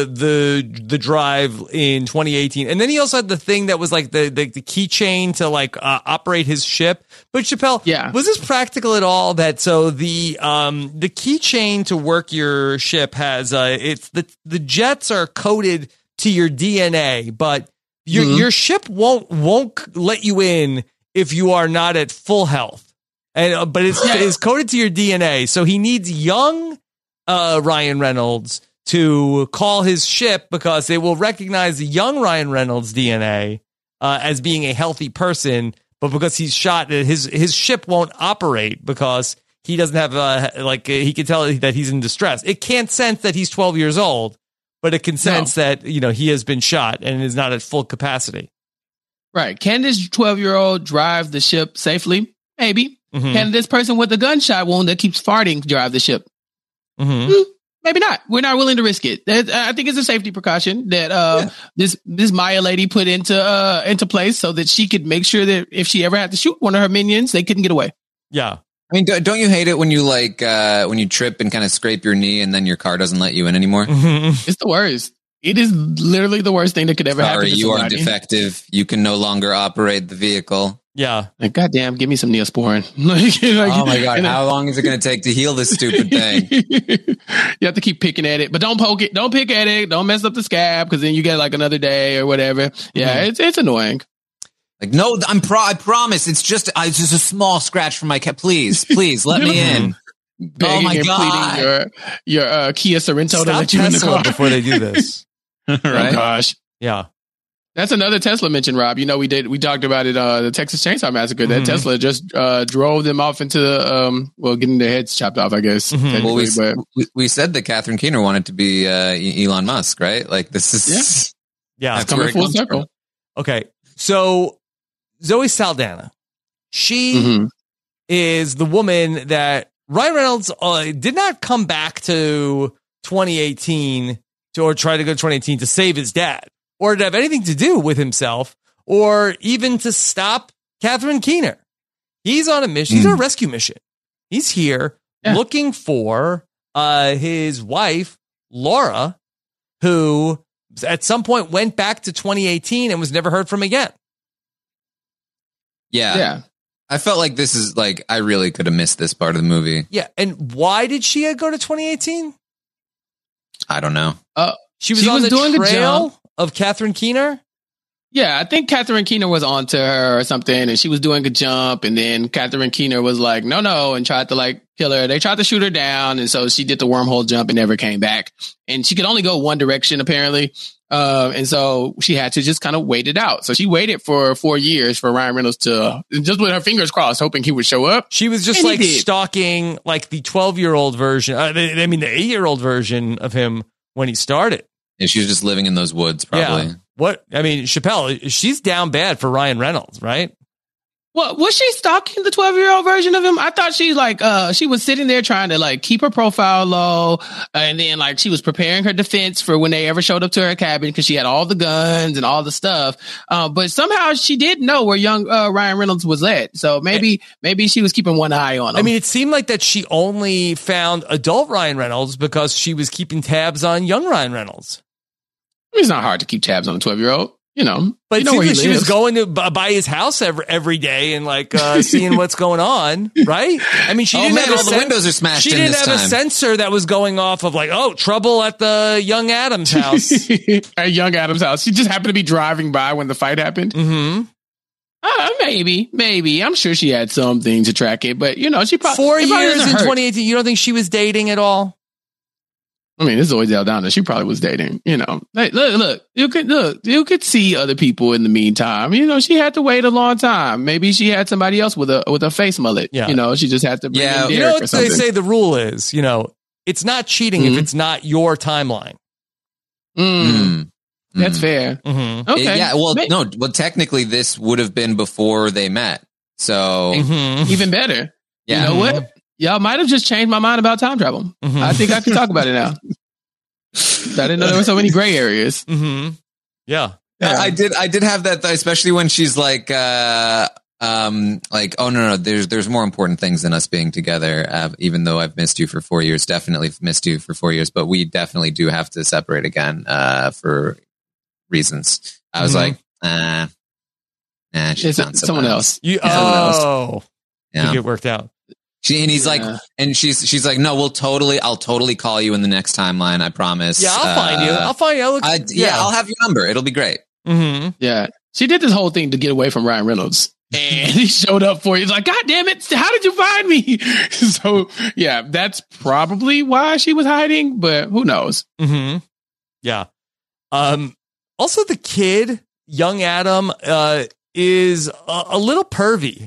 G: the drive in 2018, and then he also had the thing that was like the keychain to like operate his ship. But Chappelle, was this practical at all? That so the keychain to work your ship has it's the jets are coded to your DNA, but your ship won't let you in if you are not at full health. And but it's coded to your DNA, so he needs young Ryan Reynolds to call his ship because they will recognize the young Ryan Reynolds DNA as being a healthy person. But because he's shot, his ship won't operate because he doesn't have he can tell that he's in distress. It can't sense that he's 12 years old, but it can sense that he has been shot and is not at full capacity.
H: Right? Can this 12-year-old drive the ship safely? Maybe. Can this person with a gunshot wound that keeps farting drive the ship? Maybe not. We're not willing to risk it. I think it's a safety precaution that this Maya lady put into place so that she could make sure that if she ever had to shoot one of her minions, they couldn't get away.
G: Yeah.
I: I mean, don't you hate it when you when you trip and kind of scrape your knee and then your car doesn't let you in anymore?
H: It's the worst. It is literally the worst thing that could ever happen to somebody.
I: You are defective. You can no longer operate the vehicle.
G: Yeah.
H: Like, goddamn, give me some Neosporin.
I: Oh my God. How long is it going to take to heal this stupid thing?
H: You have to keep picking at it, but don't poke it. Don't pick at it. Don't mess up the scab because then you get like another day or whatever. Yeah, it's annoying.
I: Like, no, I promise. It's just a small scratch from my cat. Please let me in.
H: Oh my God. Your Kia Sorento to let you in the car
G: before they do this.
H: Right? Oh gosh.
G: Yeah.
H: That's another Tesla mention, Rob. We talked about it, the Texas Chainsaw Massacre. That Tesla just drove them off into the, getting their heads chopped off, I guess.
I: Well, we said that Catherine Keener wanted to be Elon Musk, right? Like this is
G: it's
H: coming full circle.
G: Okay, so Zoe Saldana, she is the woman that Ryan Reynolds did not come back to 2018 or try to go to 2018 to save his dad, or to have anything to do with himself, or even to stop Catherine Keener. He's on a mission. He's on a rescue mission. He's here looking for his wife, Laura, who at some point went back to 2018 and was never heard from again.
I: Yeah. I felt like this is like, I really could have missed this part of the movie.
G: Yeah. And why did she go to 2018?
I: I don't know.
G: She was on the trail of Catherine Keener?
H: Yeah, I think Catherine Keener was onto her or something, and she was doing a jump, and then Catherine Keener was like, no, and tried to like kill her. They tried to shoot her down, and so she did the wormhole jump and never came back. And she could only go one direction, apparently. And so she had to just kind of wait it out. So she waited for 4 years for Ryan Reynolds to, just with her fingers crossed, hoping he would show up.
G: She was just like stalking like the 12-year-old version. The 8-year-old version of him when he started.
I: Yeah, she was just living in those woods, probably.
G: Yeah. What? I mean, Chappelle, she's down bad for Ryan Reynolds, right?
H: Well, was she stalking the 12-year-old version of him? I thought she she was sitting there trying to like keep her profile low. And then like she was preparing her defense for when they ever showed up to her cabin because she had all the guns and all the stuff. But somehow she did know where young Ryan Reynolds was at. So maybe she was keeping one eye on him.
G: I mean, it seemed like that she only found adult Ryan Reynolds because she was keeping tabs on young Ryan Reynolds.
H: It's not hard to keep tabs on a 12-year-old,
G: But
H: you know
G: it seems like she was going to by his house every day and like seeing what's going on, right? I mean, she didn't have
I: all the windows are smashed.
G: She didn't have a sensor that was going off of like, trouble at the young Adams house.
H: At young Adams house, she just happened to be driving by when the fight happened.
G: Mm-hmm.
H: Maybe. I'm sure she had something to track it, but she probably
G: 4 years in 2018. You don't think she was dating at all?
H: I mean, this is always Aldana. She probably was dating, Like, look, you could see other people in the meantime. She had to wait a long time. Maybe she had somebody else with a face mullet.
G: Yeah.
H: She just had to bring in Derek
G: you know what
H: or something.
G: they say the rule is, it's not cheating if it's not your timeline.
H: That's fair.
G: Mm-hmm.
H: Okay.
I: Yeah, well, technically this would have been before they met. So
H: even better.
I: Yeah.
H: You know what? Y'all might have just changed my mind about time travel.
G: Mm-hmm.
H: I think I can talk about it now. I didn't know there were so many gray areas.
G: Mm-hmm. Yeah.
I: I did have that, especially when she's like, oh no, there's more important things than us being together. Even though I've missed you for 4 years, definitely missed you for 4 years, but we definitely do have to separate again, for reasons. I was like, she found
H: someone else.
G: Yeah. To get worked out.
I: He's like, and she's like, no, I'll totally call you in the next timeline. I promise.
G: Yeah, I'll find you. I'll find you.
I: I'll have your number. It'll be great.
G: Mm-hmm.
H: Yeah. She did this whole thing to get away from Ryan Reynolds. And he showed up for you. He's like, God damn it. How did you find me? So yeah, that's probably why she was hiding, but who knows?
G: Mm-hmm. Yeah. Also the kid, young Adam, is a little pervy.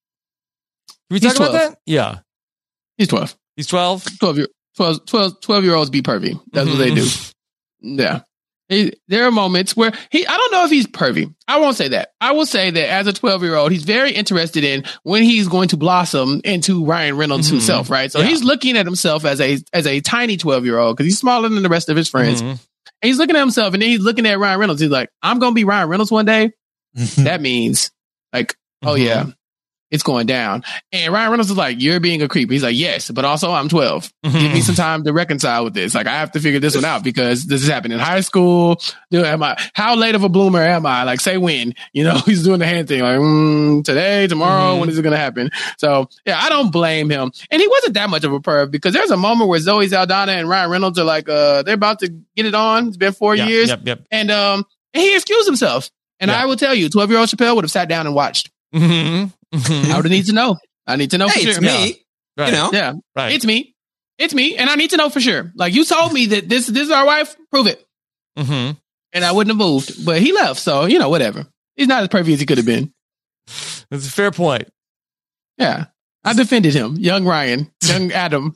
G: Can we talk about that? Yeah.
H: He's 12.
G: He's 12?
H: 12-year-olds be pervy. That's what they do. Yeah. There are moments where I don't know if he's pervy. I won't say that. I will say that as a 12-year-old, he's very interested in when he's going to blossom into Ryan Reynolds himself, right? So he's looking at himself as a tiny 12-year-old because he's smaller than the rest of his friends. And he's looking at himself and then he's looking at Ryan Reynolds. He's like, I'm going to be Ryan Reynolds one day. That means like, oh yeah, it's going down. And Ryan Reynolds is like, you're being a creep. He's like, yes, but also I'm 12. Give me some time to reconcile with this. Like, I have to figure this one out because this is happening in high school. How late of a bloomer am I? Like, say when, he's doing the hand thing. Like, today, tomorrow, when is it going to happen? So yeah, I don't blame him. And he wasn't that much of a perv because there's a moment where Zoe Saldana and Ryan Reynolds are like, they're about to get it on. It's been 4 years.
G: Yep.
H: And he excused himself. And I will tell you, 12-year-old Chappelle would have sat down and watched. I would need to know. I need to know for sure.
I: It's me.
G: Right.
H: Yeah.
G: Right.
H: It's me. And I need to know for sure. Like, you told me that this is our wife. Prove it.
G: Mm-hmm.
H: And I wouldn't have moved. But he left. So, whatever. He's not as pervy as he could have been.
G: That's a fair point.
H: Yeah. I defended him. Young Ryan. Young Adam.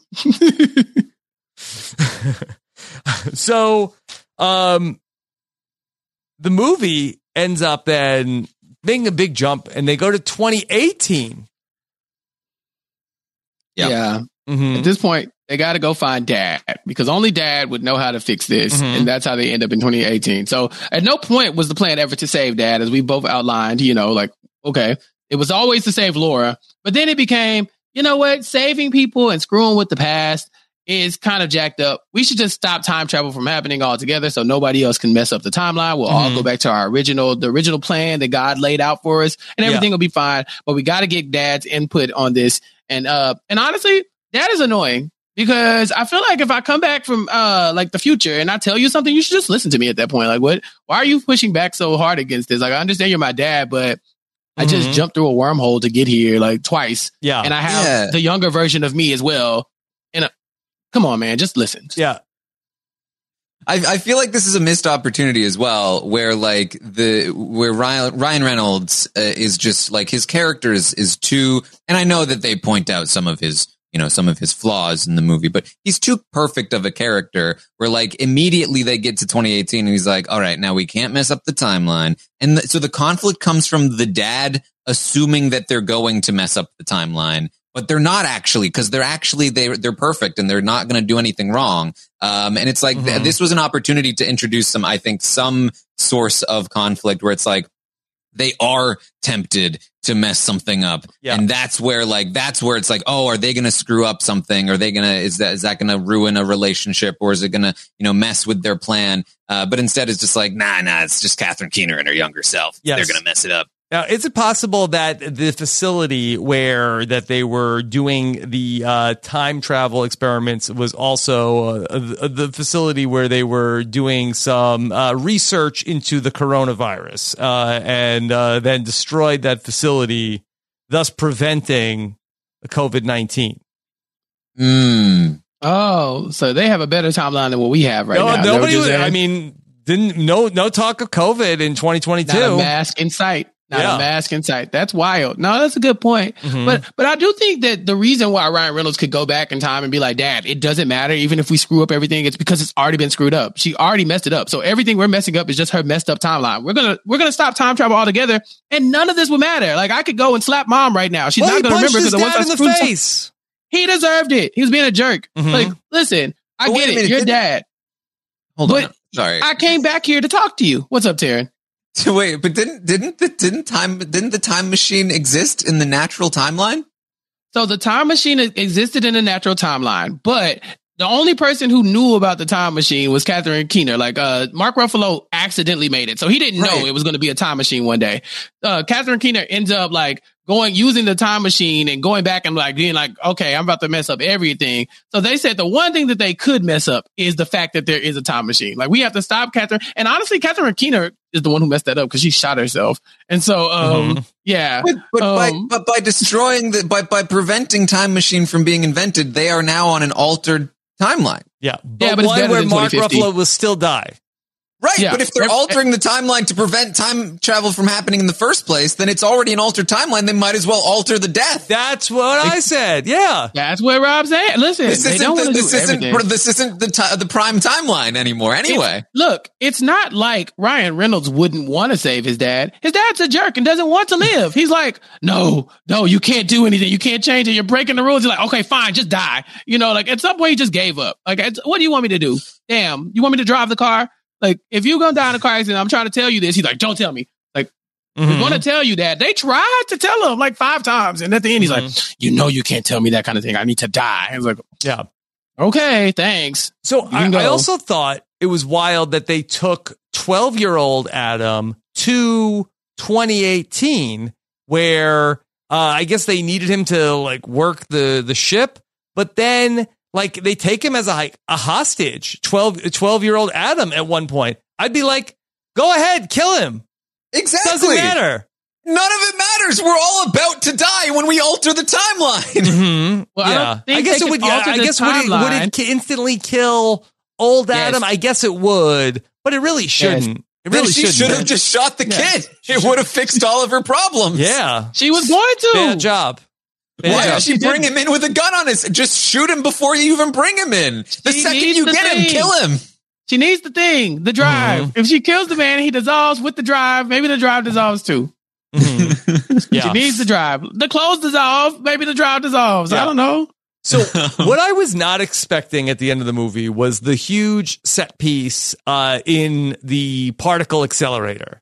G: So, the movie ends up then making a big jump and they go to 2018.
H: Yeah. At this point, they got to go find Dad because only Dad would know how to fix this. And that's how they end up in 2018. So at no point was the plan ever to save Dad, as we both outlined, okay, it was always to save Laura. But then it became, saving people and screwing with the past. is kind of jacked up. We should just stop time travel from happening altogether so nobody else can mess up the timeline. We'll all go back to our original plan that God laid out for us, and everything will be fine. But we got to get Dad's input on this. And honestly, Dad is annoying because I feel like if I come back from like the future and I tell you something, you should just listen to me at that point. Like, what? Why are you pushing back so hard against this? Like, I understand you're my dad, but I just jumped through a wormhole to get here like twice.
G: Yeah.
H: And I have the younger version of me as well. And come on, man, just listen.
G: Yeah.
I: I feel like this is a missed opportunity as well, where like where Ryan Reynolds is just like his character is too, and I know that they point out some of his flaws in the movie, but he's too perfect of a character where like immediately they get to 2018 and he's like, all right, now we can't mess up the timeline. And so the conflict comes from the dad assuming that they're going to mess up the timeline, but they're not actually, because they're perfect and they're not going to do anything wrong. And it's like, this was an opportunity to introduce some source of conflict where it's like, they are tempted to mess something up. Yeah. And that's where it's like, oh, are they going to screw up something? Are they going to, is that going to ruin a relationship, or is it going to, mess with their plan? But instead it's just like, nah, it's just Catherine Keener and her younger self. Yes. They're going to mess it up.
G: Now, is it possible that the facility where that they were doing the time travel experiments was also the facility where they were doing some research into the coronavirus and then destroyed that facility, thus preventing COVID-19?
H: Oh, so they have a better timeline than what we have right now.
G: Nobody. No talk of COVID in 2022.
H: Not a mask in sight. Not a mask in sight. That's wild. No, that's a good point. But I do think that the reason why Ryan Reynolds could go back in time and be like, Dad, it doesn't matter. Even if we screw up everything, it's because it's already been screwed up. She already messed it up. So everything we're messing up is just her messed up timeline. We're going to stop time travel altogether, and none of this will matter. Like, I could go and slap Mom right now. She's not going to remember because once I screwed the face. He deserved it. He was being a jerk. Like, listen, I get it. You're Dad.
I: Hold on. Sorry.
H: I came back here to talk to you. What's up, Taryn?
I: Wait, but didn't the time machine exist in the natural timeline?
H: So the time machine existed in the natural timeline, but the only person who knew about the time machine was Catherine Keener. Like, Mark Ruffalo accidentally made it, so he didn't know it was going to be a time machine one day. Catherine Keener ends up like using the time machine and going back and like being like, okay, I'm about to mess up everything. So they said the one thing that they could mess up is the fact that there is a time machine. Like, we have to stop Catherine. And honestly, Catherine Keener is the one who messed that up because she shot herself. And so, yeah.
I: But by destroying by preventing time machine from being invented, they are now on an altered timeline.
G: Yeah. But it's one where Mark Ruffalo will still die.
I: Right, yeah. But if they're altering the timeline to prevent time travel from happening in the first place, then it's already an altered timeline. They might as well alter the death.
G: That's what I said. Yeah,
H: that's what Rob's at. Listen, this isn't
I: the prime timeline anymore. Anyway,
H: look, it's not like Ryan Reynolds wouldn't want to save his dad. His dad's a jerk and doesn't want to live. He's like, no, you can't do anything. You can't change it. You're breaking the rules. He's like, okay, fine, just die. Like at some point he just gave up. Like, what do you want me to do? Damn, you want me to drive the car? Like, if you're going to die in a car accident, I'm trying to tell you this. He's like, don't tell me. Like, we're going to tell you that. They tried to tell him like 5 times. And at the end, he's like, you can't tell me that kind of thing. I need to die. I was like,
G: yeah.
H: Okay, thanks.
G: So I also thought it was wild that they took 12-year-old Adam to 2018, where I guess they needed him to like work the ship. But then like they take him as a hostage, 12-year-old Adam at one point. I'd be like, go ahead, kill him.
I: Exactly.
G: Doesn't matter.
I: None of it matters. We're all about to die when we alter the timeline.
H: Well,
G: yeah. I guess it would. Yeah, I guess would it instantly kill old Adam? I guess it would, but it really shouldn't. It really
I: she should have just shot the kid. It would have fixed all of her problems.
G: Yeah,
H: she was going to.
G: Bad job.
I: Why did she bring him in with a gun on his? Just shoot him before you even bring him in. The second you get him, kill him.
H: She needs the thing, the drive. If she kills the man, he dissolves with the drive. Maybe the drive dissolves too.
G: Yeah.
H: She needs the drive. The clothes dissolve. Maybe the drive dissolves. Yeah. I don't know.
G: So what I was not expecting at the end of the movie was the huge set piece in the particle accelerator.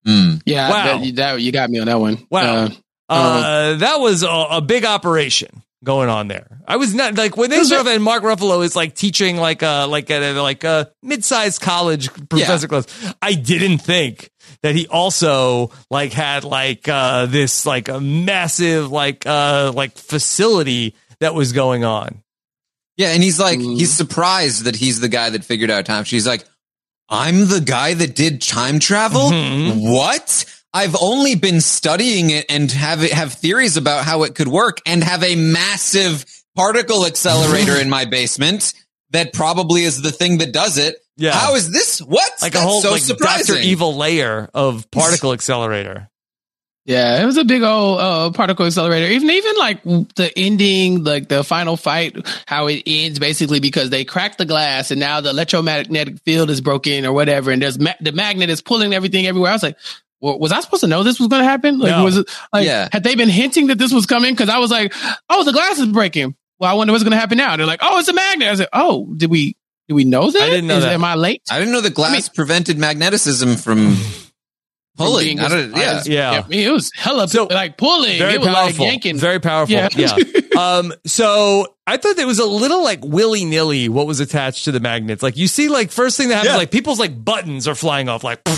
H: Yeah, wow. That you got me on that one.
G: Wow. That was a big operation. going on there. I was not like when they start off and Mark Ruffalo is like teaching like a mid-sized college professor class. I didn't think that he also like had like this like a massive like facility that was going on.
I: Yeah, and he's like he's surprised that he's the guy that figured out time. She's like, I'm the guy that did time travel? What? I've only been studying it and have theories about how it could work and have a massive particle accelerator in my basement that probably is the thing that does it.
G: Yeah.
I: How is this? What?
G: Like
I: That's
G: a whole
I: so
G: like
I: surprising.
G: Dr. Evil layer of particle accelerator.
H: Yeah, it was a big old particle accelerator. Even like the ending, like the final fight, how it ends basically because they cracked the glass and now the electromagnetic field is broken or whatever, and there's the magnet is pulling everything everywhere. I was like, well, was I supposed to know this was going to happen? Like,
G: No.
H: was it like had they been hinting that this was coming? Because I was like, oh, the glass is breaking. Well, I wonder what's going to happen now. They're like, oh, it's a magnet. I was like, oh, did we know that?
G: I didn't know that.
H: Am I late?
I: I didn't know the glass prevented magneticism from pulling.
H: It was hella like pulling.
G: Very
H: it was
G: powerful.
H: like yanking.
G: Very powerful.
H: Yeah.
G: So I thought there was a little like willy-nilly what was attached to the magnets. Like you see like first thing that happens, like people's like buttons are flying off like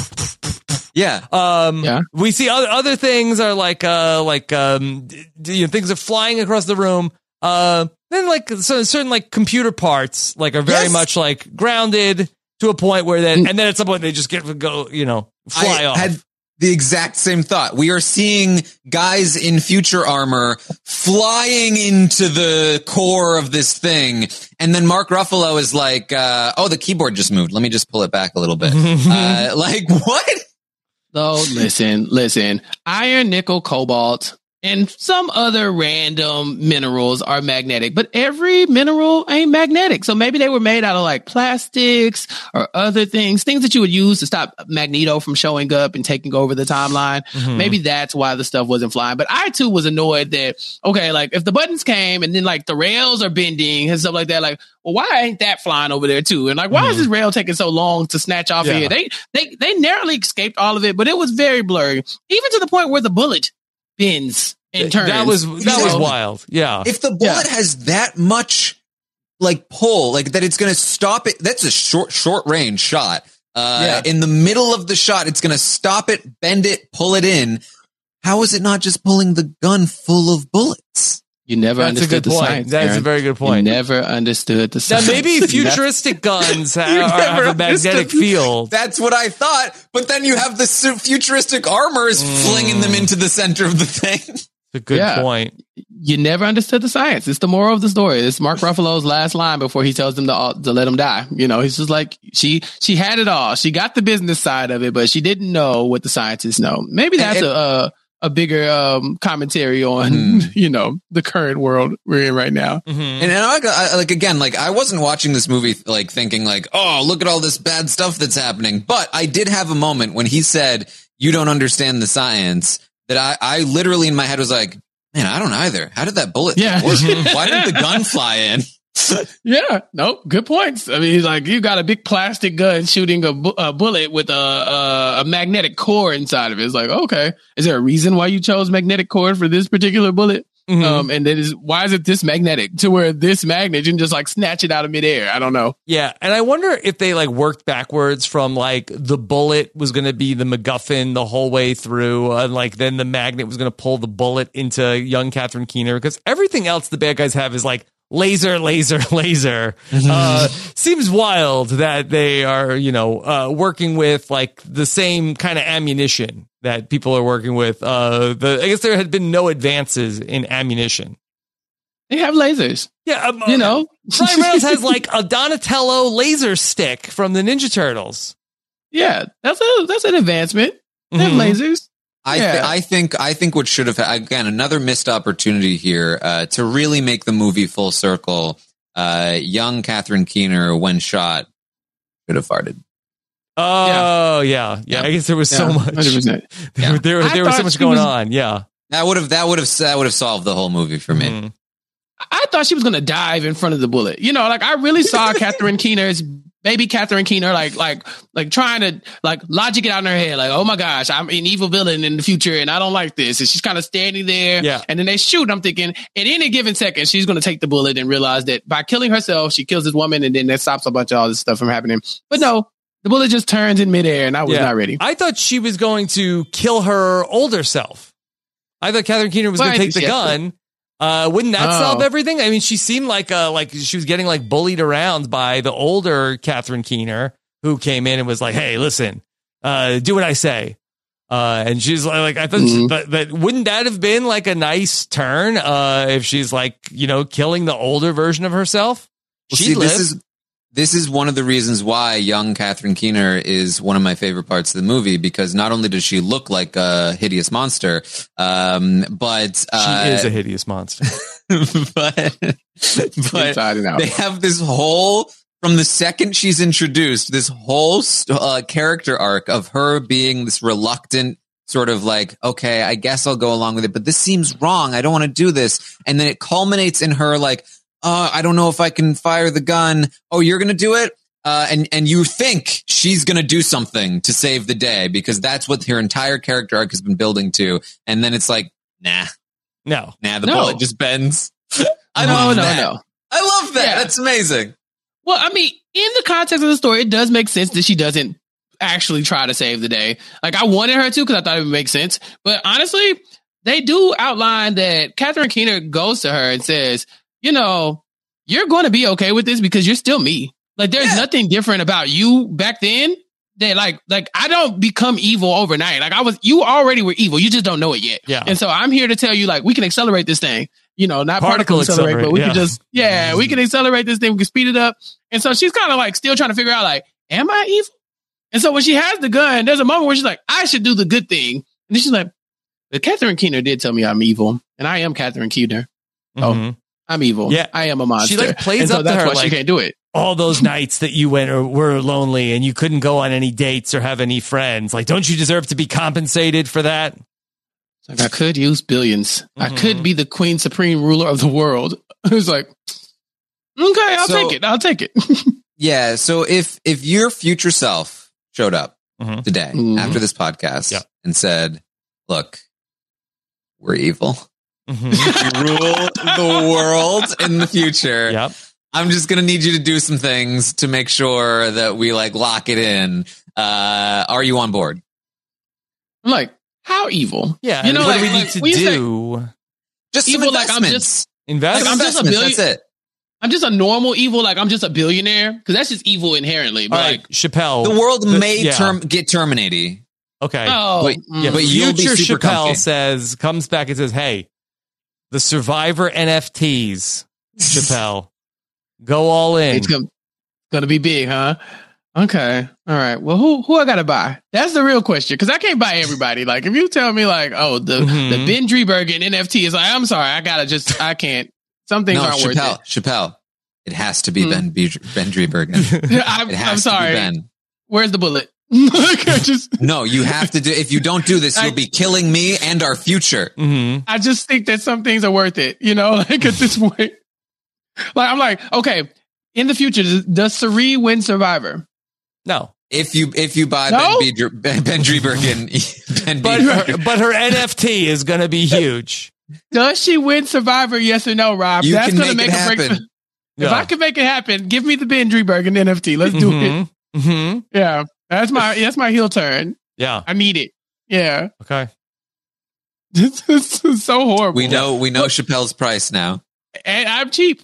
G: we see other things are like things are flying across the room. Then like certain like computer parts like are very much like grounded to a point where then and then at some point they just fly off.
I: Had the exact same thought. We are seeing guys in future armor flying into the core of this thing. And then Mark Ruffalo is like, the keyboard just moved. Let me just pull it back a little bit. Like what?
H: No, listen. Iron, nickel, cobalt, and some other random minerals are magnetic, but every mineral ain't magnetic. So maybe they were made out of like plastics or other things that you would use to stop Magneto from showing up and taking over the timeline. Maybe that's why the stuff wasn't flying. But I too was annoyed that, okay, like if the buttons came and then like the rails are bending and stuff like that, like, well, why ain't that flying over there too? And like, why is this rail taking so long to snatch off here? They narrowly escaped all of it, but it was very blurry, even to the point where the bullet bends and turns.
G: That was wild. Yeah.
I: If the bullet has that much like pull, like that it's going to stop it. That's a short range shot. In the middle of the shot, it's going to stop it, bend it, pull it in. How is it not just pulling the gun full of bullets?
H: You never understood the science.
G: That's a very good point.
H: You never understood the science.
G: Now, maybe futuristic guns have a magnetic field.
I: That's what I thought. But then you have the futuristic armors flinging them into the center of the thing.
G: It's a good point.
H: You never understood the science. It's the moral of the story. It's Mark Ruffalo's last line before he tells them to let him die. You know, he's just like, she had it all. She got the business side of it, but she didn't know what the scientists know. Maybe that's a bigger commentary on the current world we're in right now.
I: And I wasn't watching this movie like thinking like, oh, look at all this bad stuff that's happening. But I did have a moment when he said, you don't understand the science, that I literally in my head was like, man, I don't either. How did that bullet work? Why didn't the gun fly in?
H: Good points. I mean, like you got a big plastic gun shooting a bullet with a magnetic core inside of it. It's like, okay, is there a reason why you chose magnetic core for this particular bullet? And then why is it this magnetic to where this magnet you can just like snatch it out of midair? I don't know.
G: Yeah, and I wonder if they like worked backwards from like the bullet was going to be the MacGuffin the whole way through, and like then the magnet was going to pull the bullet into young Catherine Keener, because everything else the bad guys have is like laser. Seems wild that they are, working with like the same kind of ammunition that people are working with. I guess there had been no advances in ammunition.
H: They have lasers.
G: Yeah. Ryan Reynolds has like a Donatello laser stick from the Ninja Turtles.
H: Yeah, that's an advancement. They have lasers.
I: I think what should have, again, another missed opportunity here to really make the movie full circle. Young Catherine Keener, when shot, should have farted.
G: Oh yeah. I guess there was so much. 100%. There was so much going on. Yeah,
I: that would have solved the whole movie for me.
H: I thought she was going to dive in front of the bullet. Like I really saw Catherine Keener's baby Catherine Keener, like trying to like logic it out in her head, like, oh my gosh, I'm an evil villain in the future and I don't like this. And she's kind of standing there.
G: Yeah.
H: And then they shoot. I'm thinking at any given second, she's going to take the bullet and realize that by killing herself, she kills this woman and then that stops a bunch of all this stuff from happening. But no, the bullet just turns in midair and I was not ready.
G: I thought she was going to kill her older self. I thought Catherine Keener was going to take the gun. Wouldn't that solve everything? I mean, she seemed like she was getting like bullied around by the older Catherine Keener, who came in and was like, "Hey, listen, do what I say." And she's like, I thought that wouldn't that have been like a nice turn if she's like, killing the older version of herself?
I: Well, this is one of the reasons why young Catherine Keener is one of my favorite parts of the movie, because not only does she look like a hideous monster, but
G: she is a hideous monster.
I: but they have this whole, from the second she's introduced, this whole character arc of her being this reluctant sort of like, okay, I guess I'll go along with it, but this seems wrong. I don't want to do this. And then it culminates in her like, I don't know if I can fire the gun. Oh, you're going to do it? And you think she's going to do something to save the day because that's what her entire character arc has been building to. And then it's like, nah, the bullet just bends. I love that. Yeah. That's amazing.
H: Well, I mean, in the context of the story, it does make sense that she doesn't actually try to save the day. Like, I wanted her to because I thought it would make sense. But honestly, they do outline that Catherine Keener goes to her and says, you're going to be okay with this because you're still me. Like, there's nothing different about you back then. That like I don't become evil overnight. Like you already were evil. You just don't know it yet.
G: Yeah.
H: And so I'm here to tell you, like, we can accelerate this thing. Not particle accelerate, but we can just, we can accelerate this thing. We can speed it up. And so she's kind of like still trying to figure out, like, am I evil? And so when she has the gun, there's a moment where she's like, I should do the good thing. And then she's like, but Catherine Keener did tell me I'm evil. And I am Catherine Keener.
G: Mm-hmm.
H: Oh, I'm evil. Yeah. I am a monster.
G: She like plays up to her like,
H: she can't do it.
G: All those nights that you were lonely and you couldn't go on any dates or have any friends. Like, don't you deserve to be compensated for that?
H: It's like, I could use billions. I could be the queen supreme ruler of the world. It was like, okay, I'll take it.
I: Yeah. So if your future self showed up today after this podcast and said, look, we're evil. Rule the world in the future.
G: Yep.
I: I'm just going to need you to do some things to make sure that we like lock it in. Are you on board?
H: I'm like, how evil?
G: Yeah. What do we need to do?
I: Just
H: evil,
I: some investments.
G: Invest.
H: Like, I'm just a
I: That's it.
H: I'm just a normal evil. Like, I'm just a billionaire because that's just evil inherently. But
G: like Chappelle,
I: the world may get terminated.
G: Okay.
H: Oh,
I: but you'll be
G: future
I: super
G: Chappelle comes back and says, "Hey, the Survivor NFTs, Chappelle, go all in.
H: It's gonna be big, huh? Okay, all right. Well, who I gotta buy? That's the real question because I can't buy everybody. Like, if you tell me like, oh, the Ben Driebergen NFT is like, I'm sorry, I can't. Some things aren't worth it.
I: Chappelle, it has to be Ben Driebergen.
H: I'm sorry.
I: Ben.
H: Where's the bullet?
I: No, you have to do. If you don't do this, you'll be killing me and our future.
H: I just think that some things are worth it. Like at this point, like I'm like, okay, in the future, does Cirie win Survivor?
G: No.
I: If you buy Ben Driebergen,
G: but her NFT is going to be huge.
H: Does she win Survivor? Yes or no, Rob? That's going to make it break. If I can make it happen, give me the Ben Driebergen NFT. Let's do it.
G: Mm-hmm.
H: Yeah, that's my heel turn.
G: Yeah,
H: I need it. Yeah.
G: Okay.
H: This is so horrible.
I: We know Chappelle's price now,
H: and I'm cheap.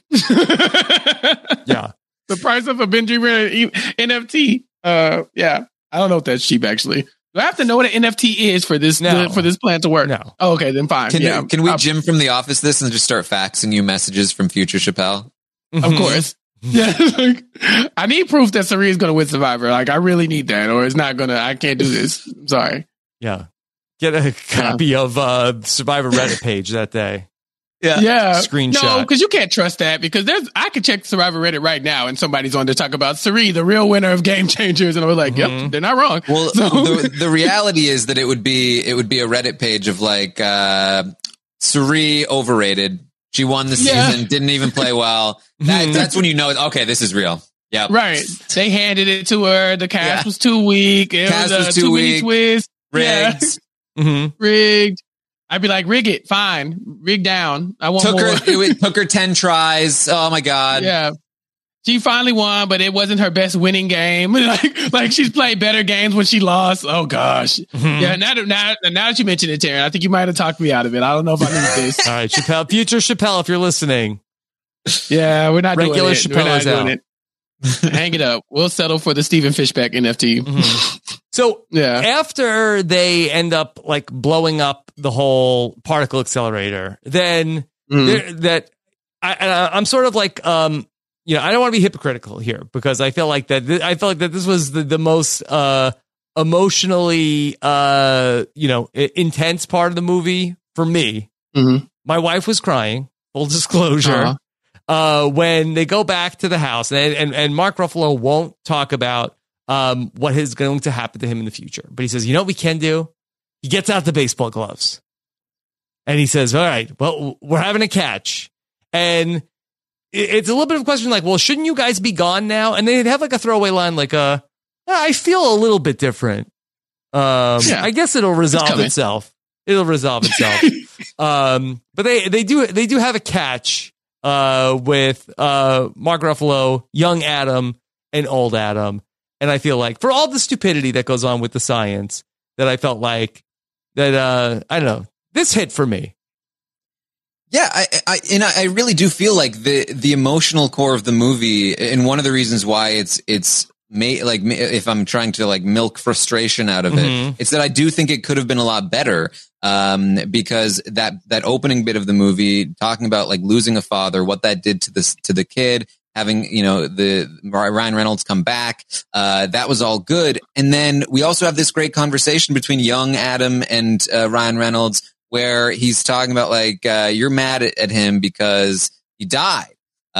G: Yeah,
H: the price of a Ben Driebergen NFT. Yeah, I don't know if that's cheap actually. Do I have to know what an NFT is for this for this plan to work?
G: No.
H: Oh, okay, then fine.
I: Can we Jim from The Office this and just start faxing you messages from future Chappelle?
H: Of course. Yeah, I need proof that Cirie is going to win Survivor. Like, I really need that, or it's not going to. I can't do this. I'm sorry.
G: Yeah, get a copy of Survivor Reddit page that day.
H: Yeah.
G: Screenshot.
H: No, because you can't trust that because I could check Survivor Reddit right now and somebody's on to talk about Cirie, the real winner of Game Changers, and I was like, yep, they're not wrong.
I: Well, the reality is that it would be a Reddit page of like Cirie overrated. She won the season, didn't even play well. That's when you know, okay, this is real. Yeah.
H: Right. They handed it to her. The cast was too weak. It was too many twists.
I: Rigged.
H: Yeah. Rigged. I'd be like, rig it. Fine. Rig down. I want more.
I: It took her 10 tries. Oh my God.
H: Yeah. She finally won, but it wasn't her best winning game. like she's played better games when she lost. Oh gosh. Yeah. Now that you mentioned it, Taryn, I think you might have talked me out of it. I don't know if I need this.
G: All right, Chappelle, future Chappelle, if you're listening.
H: Yeah, we're not
G: regular
H: doing it.
G: Chappelle is out.
H: It. Hang it up. We'll settle for the Stephen Fishbach NFT.
G: So after they end up like blowing up the whole particle accelerator, then I'm sort of like, you know, I don't want to be hypocritical here because I feel like that this was the most emotionally, intense part of the movie for me. My wife was crying. Full disclosure. When they go back to the house and Mark Ruffalo won't talk about what is going to happen to him in the future, but he says, you know what we can do? He gets out the baseball gloves and he says, all right, well, we're having a catch. And it's a little bit of a question like, well, shouldn't you guys be gone now? And they'd have like a throwaway line like, I feel a little bit different. I guess it'll resolve itself. It'll resolve itself. But they do have a catch with Mark Ruffalo, young Adam, and old Adam. And I feel like for all the stupidity that goes on with the science, that I felt like that, I don't know, this hit for me.
I: Yeah, I really do feel like the emotional core of the movie, and one of the reasons why it's made, like, if I'm trying to like milk frustration out of it, it's that I do think it could have been a lot better. Because that opening bit of the movie talking about like losing a father, what that did to the kid, having, you know, the Ryan Reynolds come back, that was all good. And then we also have this great conversation between young Adam and Ryan Reynolds, where he's talking about like, you're mad at him because he died.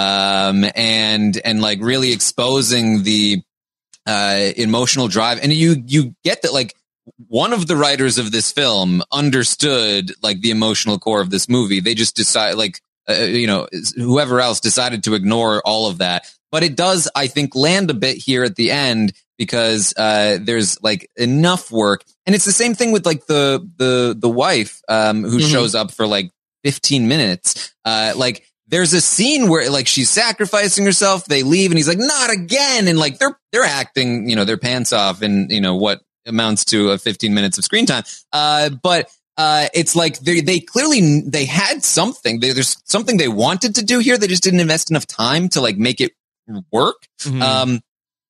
I: And like really exposing the emotional drive. And you get that, like, one of the writers of this film understood like the emotional core of this movie. They just decide, like, whoever else decided to ignore all of that. But it does, I think, land a bit here at the end because there's like enough work. And it's the same thing with like the wife who shows up for like 15 minutes. Like there's a scene where like she's sacrificing herself. They leave and he's like, not again. And like they're acting, you know, their pants off and, you know, what amounts to 15 minutes of screen time. But it's like they clearly they had something. There's something they wanted to do here. They just didn't invest enough time to like make it work. And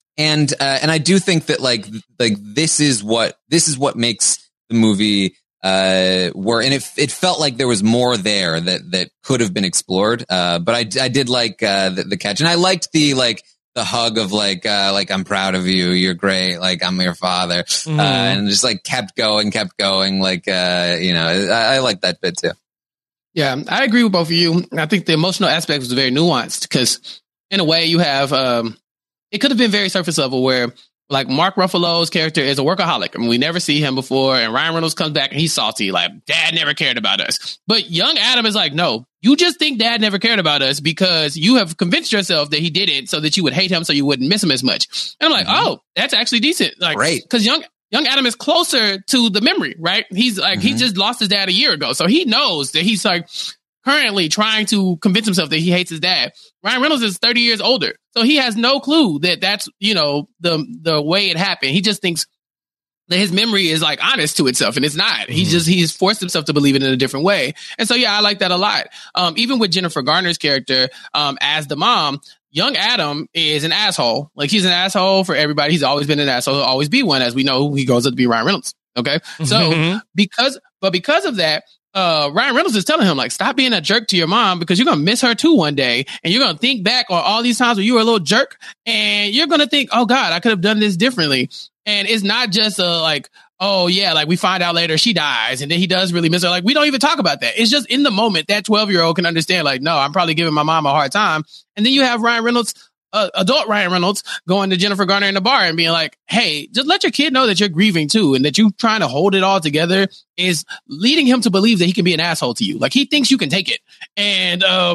I: I do think that like this is what makes the movie work. And it felt like there was more there that could have been explored. But I did like the catch, and I liked the hug of like I'm proud of you, you're great, like I'm your father, and just like kept going, like I like that bit too.
H: Yeah, I agree with both of you. I think the emotional aspect was very nuanced because in a way you have it could have been very surface level where like Mark Ruffalo's character is a workaholic. I mean, we never see him before, and Ryan Reynolds comes back and he's salty, like Dad never cared about us. But young Adam is like, no, you just think Dad never cared about us because you have convinced yourself that he didn't, so that you would hate him, so you wouldn't miss him as much. And I'm like, oh, that's actually decent. Like,
I: great,
H: because young Adam is closer to the memory, right? He's like, he just lost his dad a year ago, so he knows that he's like currently trying to convince himself that he hates his dad. Ryan Reynolds is 30 years older, so he has no clue that that's, you know, the way it happened. He just thinks that his memory is like honest to itself, and it's not. He's forced himself to believe it in a different way. And so, yeah, I like that a lot. Even with Jennifer Garner's character as the mom, young Adam is an asshole. Like, he's an asshole for everybody. He's always been an asshole. He'll always be one, as we know. He grows up to be Ryan Reynolds. Okay, so because of that. Ryan Reynolds is telling him, like, stop being a jerk to your mom because you're going to miss her too one day. And you're going to think back on all these times where you were a little jerk, and you're going to think, oh God, I could have done this differently. And it's not just like, oh yeah, like we find out later she dies and then he does really miss her. Like, we don't even talk about that. It's just in the moment that 12-year-old can understand, like, no, I'm probably giving my mom a hard time. And then you have Ryan Reynolds, adult Ryan Reynolds, going to Jennifer Garner in the bar and being like, hey, just let your kid know that you're grieving too, and that you trying to hold it all together is leading him to believe that he can be an asshole to you. Like, he thinks you can take it. And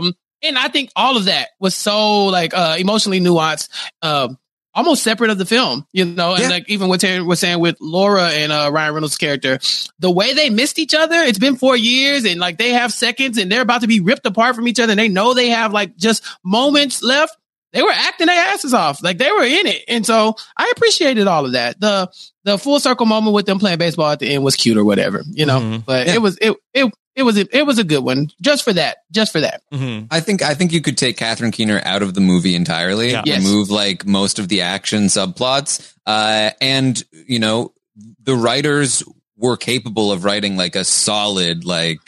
H: And I think all of that was so like emotionally nuanced, almost separate of the film, you know, and like even what Terry was saying with Laura and Ryan Reynolds' character, the way they missed each other, it's been 4 years and like they have seconds and they're about to be ripped apart from each other and they know they have like just moments left. They were acting their asses off. Like they were in it. And so I appreciated all of that. The full circle moment with them playing baseball at the end was cute or whatever, you know, but it was a good one just for that.
I: Mm-hmm. I think you could take Catherine Keener out of the movie entirely, remove like most of the action subplots. And you know, the writers were capable of writing like a solid, like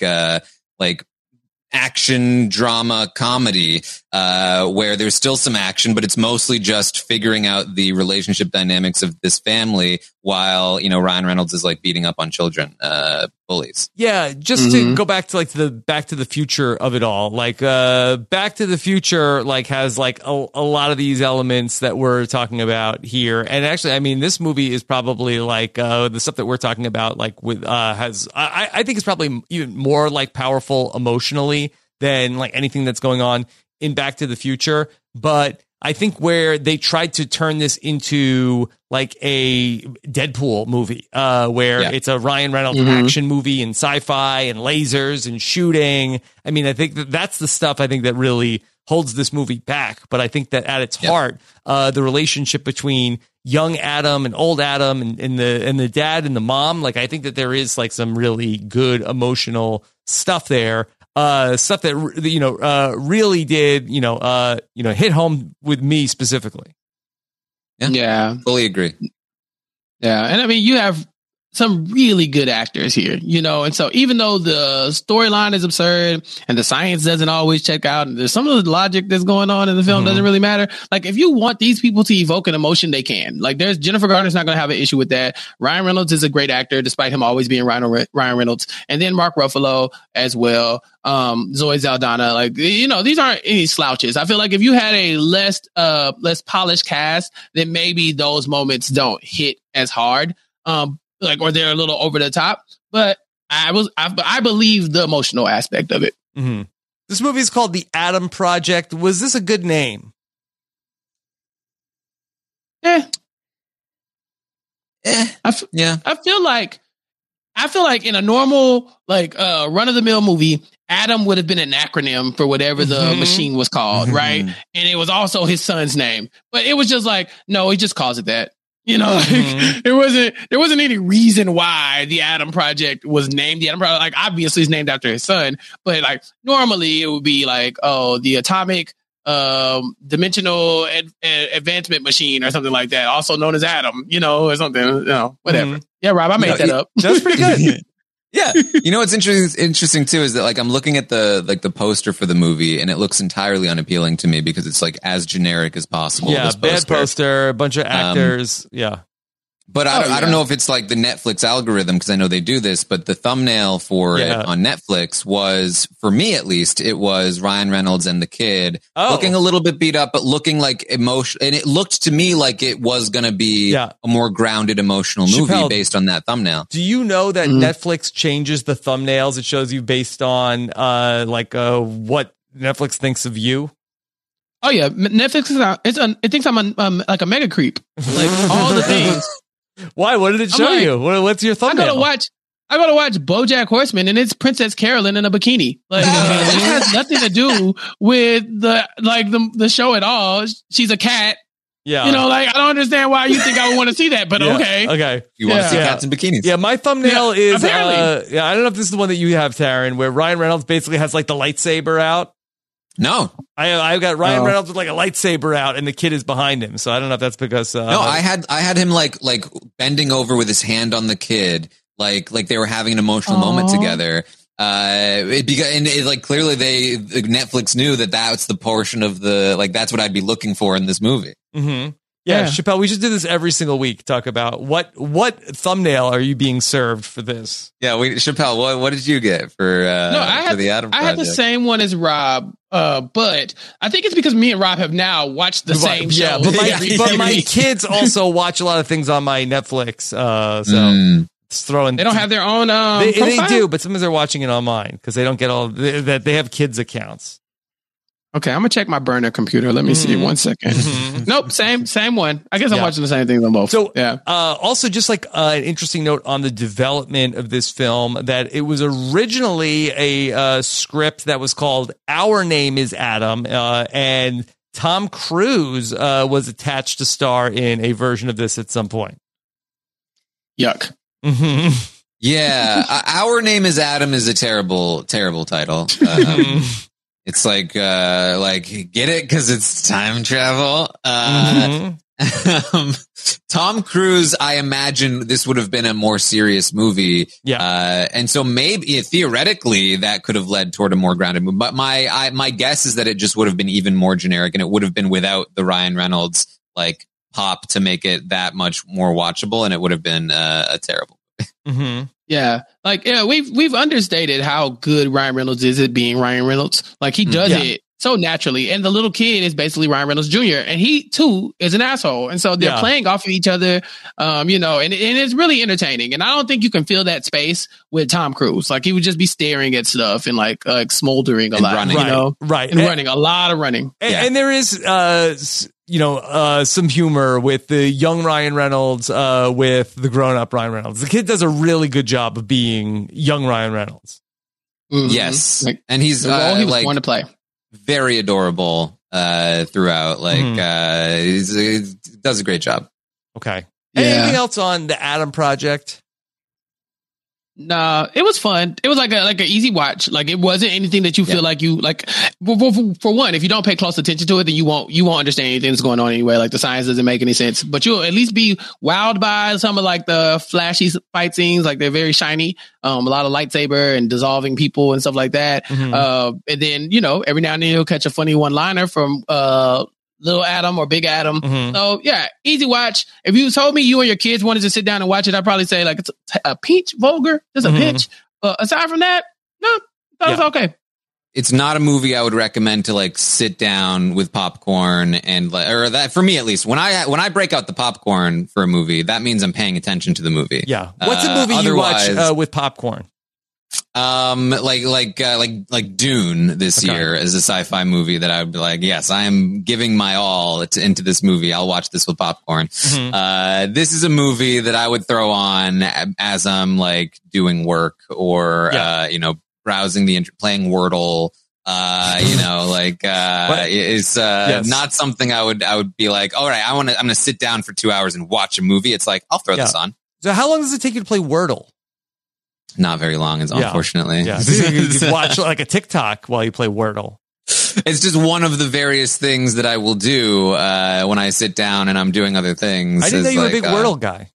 I: action drama comedy, where there's still some action, but it's mostly just figuring out the relationship dynamics of this family while, you know, Ryan Reynolds is like beating up on children, bullies.
G: Yeah. Just to go back to like the Back to the Future of it all, like, Back to the Future, like has like a lot of these elements that we're talking about here. And actually, I mean, this movie is probably like, the stuff that we're talking about, like with, I think it's probably even more like powerful emotionally than like anything that's going on in Back to the Future. But I think where they tried to turn this into like a Deadpool movie, where it's a Ryan Reynolds action movie and sci-fi and lasers and shooting. I mean, I think that's the stuff I think that really holds this movie back. But I think that at its heart, the relationship between young Adam and old Adam and the dad and the mom, like I think that there is like some really good emotional stuff there. Stuff that, you know, really did, hit home with me specifically.
I: Yeah. Fully agree.
H: Yeah. And I mean, you have some really good actors here, you know, and so even though the storyline is absurd and the science doesn't always check out, and there's some of the logic that's going on in the film doesn't really matter. Like if you want these people to evoke an emotion, they can. Like there's Jennifer Garner's not going to have an issue with that. Ryan Reynolds is a great actor, despite him always being Ryan Reynolds, and then Mark Ruffalo as well. Zoe Saldana, like, you know, these aren't any slouches. I feel like if you had a less polished cast, then maybe those moments don't hit as hard. Like, or they're a little over the top, but I believe the emotional aspect of it.
G: Mm-hmm. This movie is called The Adam Project. Was this a good name?
H: I feel like in a normal, like, run of the mill movie, Adam would have been an acronym for whatever the machine was called. Right. And it was also his son's name, but it was just like, no, he just calls it that. You know, like, there wasn't any reason why the Adam Project was named the Adam Project. Like, obviously it's named after his son, but like normally it would be like, oh, the atomic dimensional advancement machine or something like that, also known as Adam, you know, or something, you know, whatever. Yeah, Rob, I made that up.
G: That's pretty good.
I: Yeah. You know what's interesting too is that like I'm looking at the poster for the movie and it looks entirely unappealing to me because it's like as generic as possible.
G: Yeah, bad poster, a bunch of actors.
I: But I don't know if it's like the Netflix algorithm, because I know they do this, but the thumbnail for it on Netflix was, for me at least, it was Ryan Reynolds and the kid looking a little bit beat up, but looking like emotion. And it looked to me like it was going to be a more grounded emotional movie based on that thumbnail.
G: Do you know that Netflix changes the thumbnails? It shows you based on what Netflix thinks of you.
H: Oh yeah, Netflix it thinks I'm like a mega creep, like all the things.
G: Why? What did it show you? What's your thumbnail?
H: I gotta watch BoJack Horseman, and it's Princess Carolyn in a bikini. Like it has nothing to do with the show at all. She's a cat.
G: Yeah,
H: you know, like I don't understand why you think I would want to see that, but okay.
I: You want to see cats in bikinis?
G: Yeah, my thumbnail is I don't know if this is the one that you have, Taryn, where Ryan Reynolds basically has like the lightsaber out.
I: No,
G: I've got Ryan Reynolds with like a lightsaber out, and the kid is behind him. So I don't know if that's because
I: no, I had him like bending over with his hand on the kid, like they were having an emotional moment together. Clearly Netflix knew that's the portion of that's what I'd be looking for in this movie.
G: Mm-hmm. Yeah, Chappelle, we should do this every single week. Talk about what thumbnail are you being served for this?
I: Yeah, Chappelle, what did you get for the Adam Project?
H: I had the same one as Rob, but I think it's because me and Rob have now watched the same show.
G: Yeah, but my kids also watch a lot of things on my Netflix, so it's throwing.
H: They don't have their own.
G: They do, but sometimes they're watching it on mine because they don't get all that. They have kids accounts.
H: Okay, I'm gonna check my burner computer. Let me see. 1 second. Nope, same one. I guess I'm watching the same things on both.
G: So,
H: yeah.
G: Also, just like an interesting note on the development of this film, that it was originally a script that was called "Our Name Is Adam," and Tom Cruise was attached to star in a version of this at some point.
H: Yuck.
I: Yeah, Our Name Is Adam is a terrible, terrible title. It's like get it because it's time travel. Tom Cruise, I imagine this would have been a more serious movie.
G: Yeah.
I: And so maybe theoretically that could have led toward a more grounded movie. But my guess is that it just would have been even more generic, and it would have been without the Ryan Reynolds like pop to make it that much more watchable, and it would have been a terrible movie.
H: Yeah, like we've understated how good Ryan Reynolds is at being Ryan Reynolds. Like he does it so naturally, and the little kid is basically Ryan Reynolds Jr. and he too is an asshole, and so they're playing off of each other, and it's really entertaining. And I don't think you can fill that space with Tom Cruise. Like he would just be staring at stuff and like smoldering a lot,
I: running.
H: And running a lot of running.
G: And there is some humor with the young Ryan Reynolds with the grown-up Ryan Reynolds. The kid does a really good job of being young Ryan Reynolds.
I: Yes,
H: like,
I: and he's
H: he was born to play.
I: Very adorable throughout. Like he does a great job.
G: Okay. Anything else on the Adam Project?
H: Nah, it was fun. It was like an easy watch. Like it wasn't anything that you feel like you like. For one, if you don't pay close attention to it, then you won't understand anything that's going on anyway. Like the science doesn't make any sense. But you'll at least be wowed by some of like the flashy fight scenes. Like they're very shiny. A lot of lightsaber and dissolving people and stuff like that. And then every now and then you'll catch a funny one-liner from Little Adam or Big Adam. So yeah, easy watch. If you told me you and your kids wanted to sit down and watch it, I'd probably say like it's a pinch vulgar, just a pinch. Aside from that, no, that was okay.
I: It's not a movie I would recommend to like sit down with popcorn and or that for me at least. When I break out the popcorn for a movie, that means I'm paying attention to the movie.
G: Yeah. What's a movie you watch with popcorn?
I: Like Dune this year is a sci-fi movie that I would be like, yes, I am giving my all into this movie. I'll watch this with popcorn. This is a movie that I would throw on as I'm like doing work or, browsing playing Wordle. It's not something I would be like, all right, I'm going to sit down for 2 hours and watch a movie. It's like, I'll throw this on.
G: So how long does it take you to play Wordle?
I: Not very long, unfortunately.
G: Yeah. You watch like a TikTok while you play Wordle.
I: It's just one of the various things that I will do when I sit down and I'm doing other things.
G: I didn't know you were a big Wordle guy.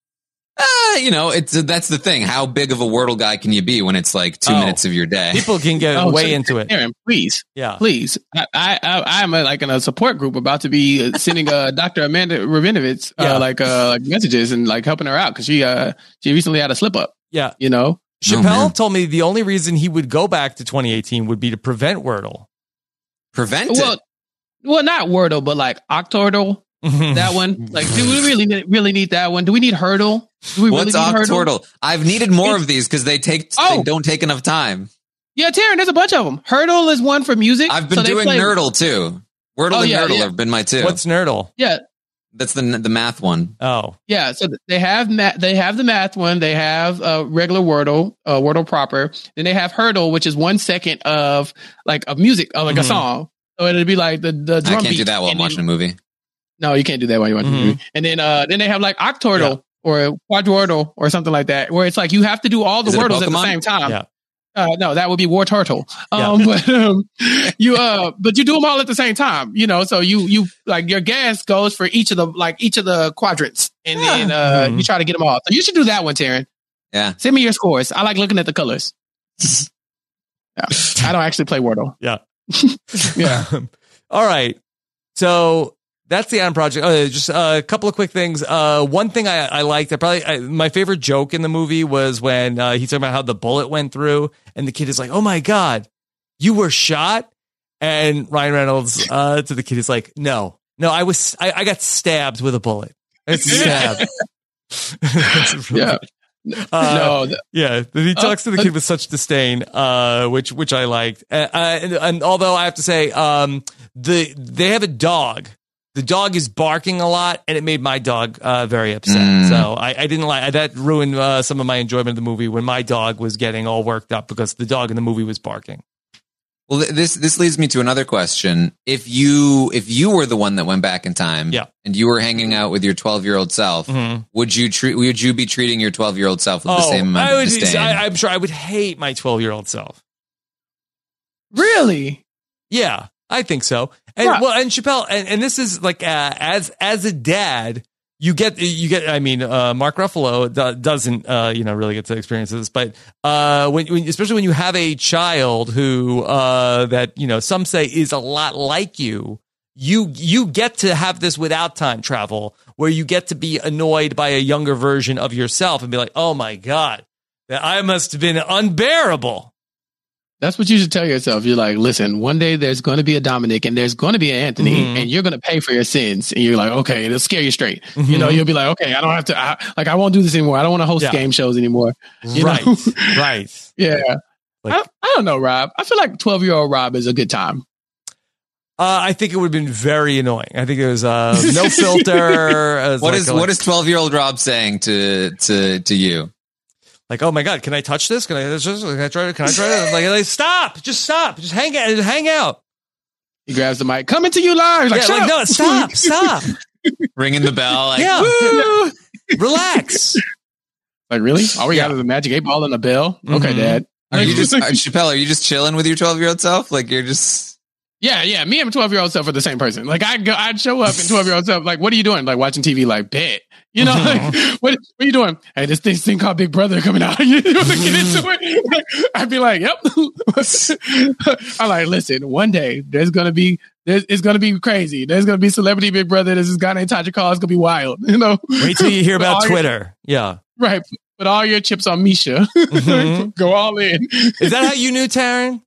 I: That's the thing. How big of a Wordle guy can you be when it's like 2 minutes of your day?
G: People can get way into it.
H: Aaron, please.
G: Yeah.
H: Please. I'm in a support group about to be sending Dr. Amanda Rabinovitz messages and like helping her out because she recently had a slip up.
G: Yeah.
H: Chappelle
G: told me the only reason he would go back to 2018 would be to prevent Wordle.
I: Prevent it?
H: Well, not Wordle, but like Octordle. That one. Like, do we really need that one? Do we need Hurdle?
I: What's Octordle? I've needed more of these because they don't take enough time.
H: Yeah, Taryn, there's a bunch of them. Hurdle is one for music.
I: I've been doing Nerdle too. Wordle and Nerdle have been my two.
G: What's Nerdle?
H: Yeah.
I: That's the math one.
G: Oh,
H: yeah. So they have the math one. They have regular Wordle, Wordle proper. Then they have Hurdle, which is 1 second of like a music, like a song. So it'd be like the drum
I: I can't
H: beat.
I: do that while I'm watching a movie.
H: No, you can't do that while you're watching a movie. And then they have like Octordle or Quadwordle or something like that, where it's like you have to do all the Wordles at the same time.
G: Yeah.
H: No, that would be War Turtle. But you do them all at the same time, so you like your gas goes for each of the quadrants and then you try to get them all. So you should do that one, Taryn.
I: Yeah.
H: Send me your scores. I like looking at the colors. Yeah. I don't actually play Wordle.
G: Yeah.
H: Yeah.
G: All right. So that's the Adam Project. Just a couple of quick things. One thing I liked, my favorite joke in the movie was when he's talking about how the bullet went through, and the kid is like, "Oh my God, you were shot?" And Ryan Reynolds to the kid is like, "No, I got stabbed with a bullet. It's stabbed."
H: Yeah.
G: He talks to the kid with such disdain, which I liked. And although I have to say, they have a dog. The dog is barking a lot, and it made my dog very upset. So I didn't like that. Ruined some of my enjoyment of the movie when my dog was getting all worked up because the dog in the movie was barking.
I: Well, this leads me to another question. If you were the one that went back in time, and you were hanging out with your 12-year-old self, would you be treating your 12-year-old self with the same amount of disdain?
G: I'm sure I would hate my 12-year-old self.
H: Really?
G: Yeah, I think so. And and Chappelle, and this is like as a dad, you get. I mean, Mark Ruffalo doesn't really get to experience this, but when especially when you have a child who that some say is a lot like you get to have this without time travel, where you get to be annoyed by a younger version of yourself and be like, oh my God, I must have been unbearable.
H: That's what you should tell yourself. You're like, listen, one day there's going to be a Dominic and there's going to be an Anthony, and you're going to pay for your sins. And you're like, okay, it'll scare you straight. You'll be like, okay, I don't have to, I won't do this anymore. I don't want to host game shows anymore.
G: Right.
H: Yeah. I don't know, Rob. I feel like 12-year-old Rob is a good time.
G: I think it would have been very annoying. I think it was no filter.
I: What is 12-year-old Rob saying to you?
G: Like, oh my God, can I touch this? Can I try it? Like, stop, just hang out.
H: He grabs the mic, coming to you live. Like,
G: no, stop.
I: Ringing the bell. Like,
G: relax.
H: Like, really? All we got is a magic 8-ball and a bell? Okay, Dad.
I: Are you just, Chappelle, are you just chilling with your 12-year-old self? Like, you're just...
H: Yeah. Me and my 12-year-old self are the same person. Like, I'd show up and 12-year-old self, like, what are you doing? Like, watching TV, like, bet. Like, what are you doing? Hey, this thing called Big Brother coming out. You want to get into it? I'd be like, yep. I'm like, listen, one day it's going to be crazy. There's going to be Celebrity Big Brother. There's this guy named Taja Call. It's going to be wild.
G: Wait till you hear about Twitter.
H: Right. Put all your chips on Misha. Go all in.
G: Is that how you knew Taryn?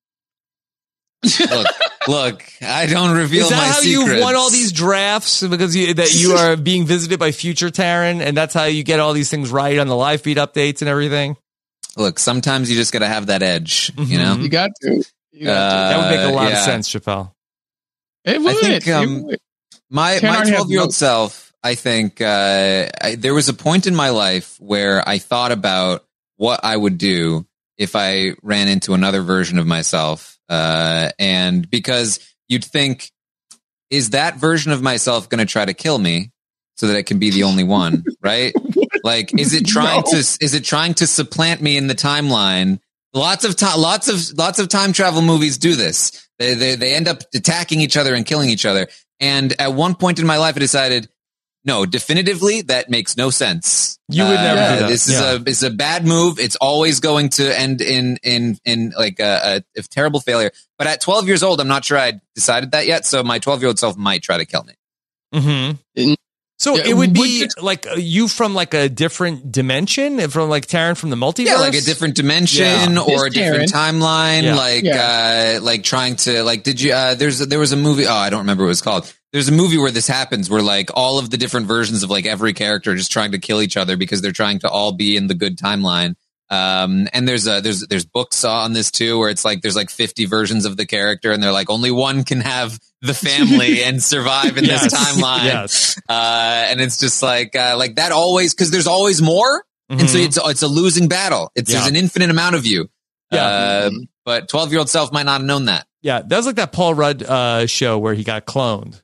I: Look, I don't reveal my secrets. Is that how you won
G: all these drafts because you are being visited by future Taryn, and that's how you get all these things right on the live feed updates and everything?
I: Look, sometimes you just got to have that edge,
H: You got to.
G: That would make a lot of sense, Chappelle.
H: It would.
I: I think my 12-year-old self, I think there was a point in my life where I thought about what I would do if I ran into another version of myself. And because you'd think, is that version of myself going to try to kill me so that I can be the only one? Right? Like, is it trying to supplant me in the timeline? Lots of time travel movies do this. They end up attacking each other and killing each other. And at one point in my life, I decided, no, definitively, that makes no sense.
G: You would never do that.
I: This is a bad move. It's always going to end in like a terrible failure. But at 12 years old, I'm not sure I decided that yet. So my 12-year-old self might try to kill me.
G: So it would be like you from like a different dimension, from like Taryn from the multiverse?
I: Yeah, like a different dimension or a different timeline. Like trying to, like, did you, there was a movie, I don't remember what it was called. There's a movie where this happens where like all of the different versions of like every character are just trying to kill each other because they're trying to all be in the good timeline. And there's books on this too, where it's like, there's like 50 versions of the character and they're like, only one can have the family and survive in this timeline. And it's just like that always, cause there's always more. And so it's a losing battle. There's an infinite amount of you. But 12-year-old self might not have known that.
G: Yeah. That was like that Paul Rudd, show where he got cloned.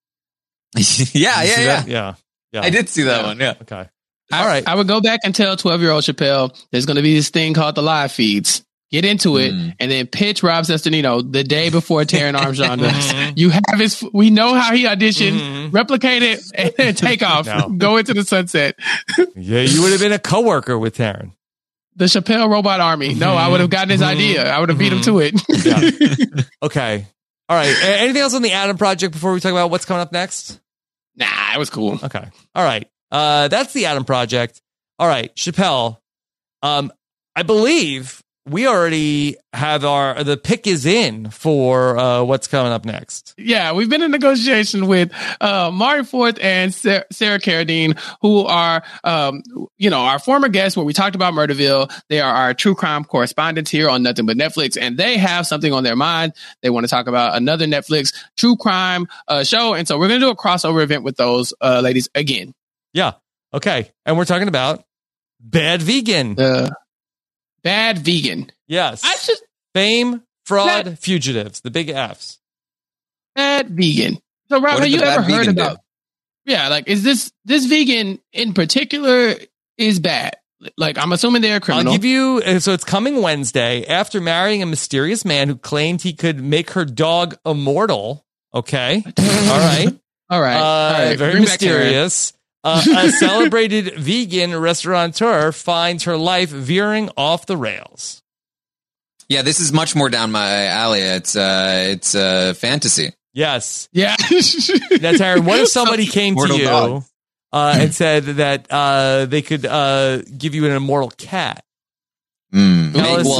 I: Yeah. I did see that one. Yeah.
G: Okay.
H: All right. I would go back and tell 12-year-old Chappelle there's going to be this thing called the live feeds. Get into it and then pitch Rob Cesternino the day before Taryn Armstrong does. You have we know how he auditioned, replicate it, and then take off. Go into the sunset.
G: Yeah, you would have been a coworker with Taryn.
H: The Chappelle Robot Army. No, I would have gotten his idea. I would have beat him to it.
G: Okay. All right. Anything else on the Adam Project before we talk about what's coming up next?
H: Nah, it was cool.
G: Okay. All right. That's the Adam Project. All right, Chappelle. I believe we already have the pick is in for what's coming up next.
H: Yeah, we've been in negotiation with Mari Forth and Sarah Carradine, who are, our former guests where we talked about Murderville. They are our true crime correspondents here on Nothing But Netflix, and they have something on their mind. They want to talk about another Netflix true crime show, and so we're going to do a crossover event with those ladies again.
G: Yeah. Okay. And we're talking about Bad Vegan.
H: Bad Vegan.
G: Yes. Fame, fraud, fugitives, the big Fs.
H: Bad Vegan. So, Rob, have you ever heard about? Yeah, like, is this vegan in particular is bad? Like, I'm assuming they're a criminal.
G: I'll give you. So it's coming Wednesday. After marrying a mysterious man who claimed he could make her dog immortal. Okay. All right. Very mysterious. A celebrated vegan restaurateur finds her life veering off the rails.
I: Yeah, this is much more down my alley. It's fantasy.
G: Yes.
H: Yeah.
G: Now, Taryn, what if somebody came to you and said that they could give you an immortal cat?
I: Make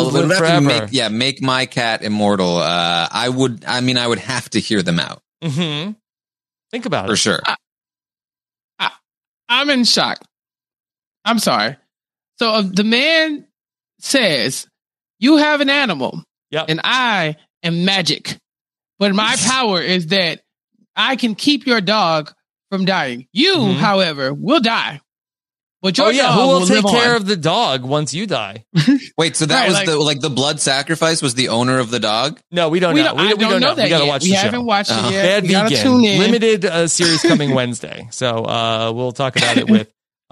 I: my cat immortal. I would have to hear them out.
G: Mm-hmm. Think about it.
I: For sure.
H: I'm in shock. I'm sorry. So the man says, you have an animal, and I am magic. But my power is that I can keep your dog from dying. You, however, will die. But your dog
G: who will take
H: live
G: care
H: on.
G: of the dog once you die?
I: Wait, so that was the blood sacrifice was the owner of the dog?
G: No, we don't know. We don't know that. We got to watch the show.
H: We haven't watched it
G: Bad
H: yet. We gotta
G: Vegan.
H: tune in.
G: Limited series coming Wednesday. So we'll talk about it with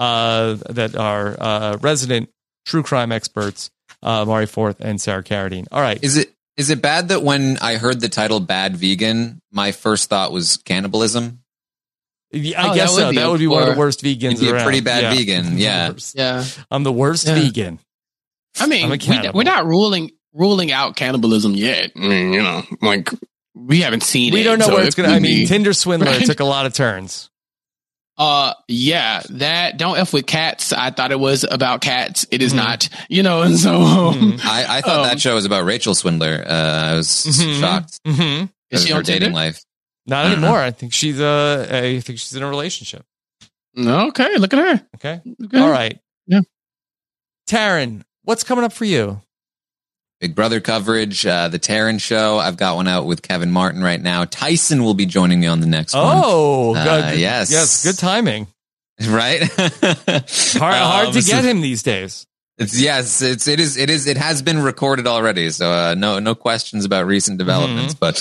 G: our resident true crime experts, Mari Forth and Sarah Carradine. All right.
I: Is it bad that when I heard the title Bad Vegan, my first thought was cannibalism?
G: I guess so. That would be one of the worst vegans
I: around.
G: around.
I: A pretty bad vegan. Yeah.
G: I'm the worst vegan.
H: I mean, we're not ruling out cannibalism yet. I mean, we haven't seen it.
G: We don't know where it's going to. I mean, Tinder Swindler took a lot of turns.
H: Yeah, that don't F with cats. I thought it was about cats. It is not, and so
I: I thought that show was about Rachel Swindler. I was shocked.
H: Is she on
I: dating
H: Tinder?
I: life?
G: Not anymore. I think she's in a relationship.
H: Okay, look at her.
G: Okay. All right.
H: Yeah.
G: Taryn, what's coming up for you?
I: Big Brother coverage, the Taryn Show. I've got one out with Kevin Martin right now. Tyson will be joining me on the next one.
G: Oh,
I: yes.
G: Good timing.
I: Right?
G: Hard to get him these days.
I: It has been recorded already, so no questions about recent developments, but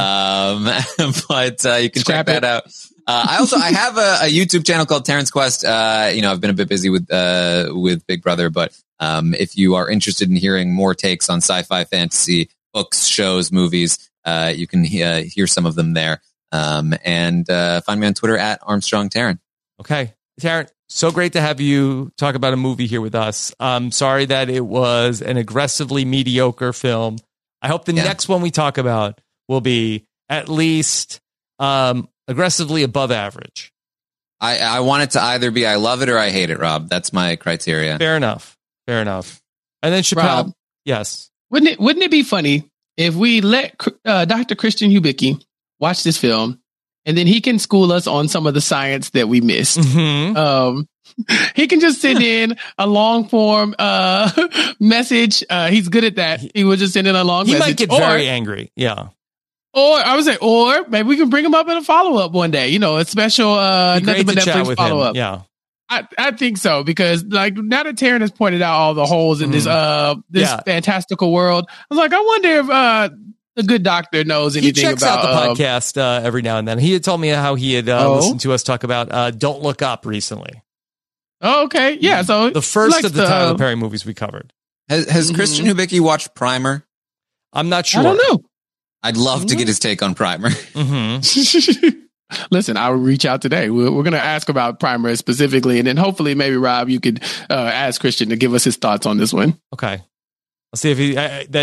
I: you can check that out. I have a YouTube channel called Terrence Quest. I've been a bit busy with Big Brother, but if you are interested in hearing more takes on sci-fi, fantasy, books, shows, movies, you can hear some of them there. And find me on Twitter at Armstrong Taryn.
G: Okay, Taryn. So great to have you talk about a movie here with us. I'm sorry that it was an aggressively mediocre film. I hope the next one we talk about will be at least aggressively above average.
I: I want it to either be I love it or I hate it, Rob. That's my criteria.
G: Fair enough. And then Chappelle.
H: Rob,
G: yes.
H: Wouldn't it be funny if we let Dr. Christian Hubicki watch this film? And then he can school us on some of the science that we missed. He can just send in a long form message. He's good at that. He will just send in a long message.
G: He might get very angry. Yeah.
H: Or maybe we can bring him up in a follow up one day. A special Nothing But Netflix follow up.
G: Yeah.
H: I think so, because now that Taryn has pointed out all the holes in this fantastical world, I was like, I wonder if the good doctor knows anything about.
G: He checks out the podcast every now and then. He had told me how he had listened to us talk about Don't Look Up recently.
H: Oh, okay. Yeah. So
G: the first of the Tyler Perry movies we covered.
I: Has Christian Hubicki watched Primer?
G: I'm not sure.
H: I don't know.
I: I'd love to get his take on Primer.
H: Listen, I'll reach out today. We're going to ask about Primer specifically, and then hopefully maybe Rob, you could ask Christian to give us his thoughts on this one.
G: Okay. I'll see if he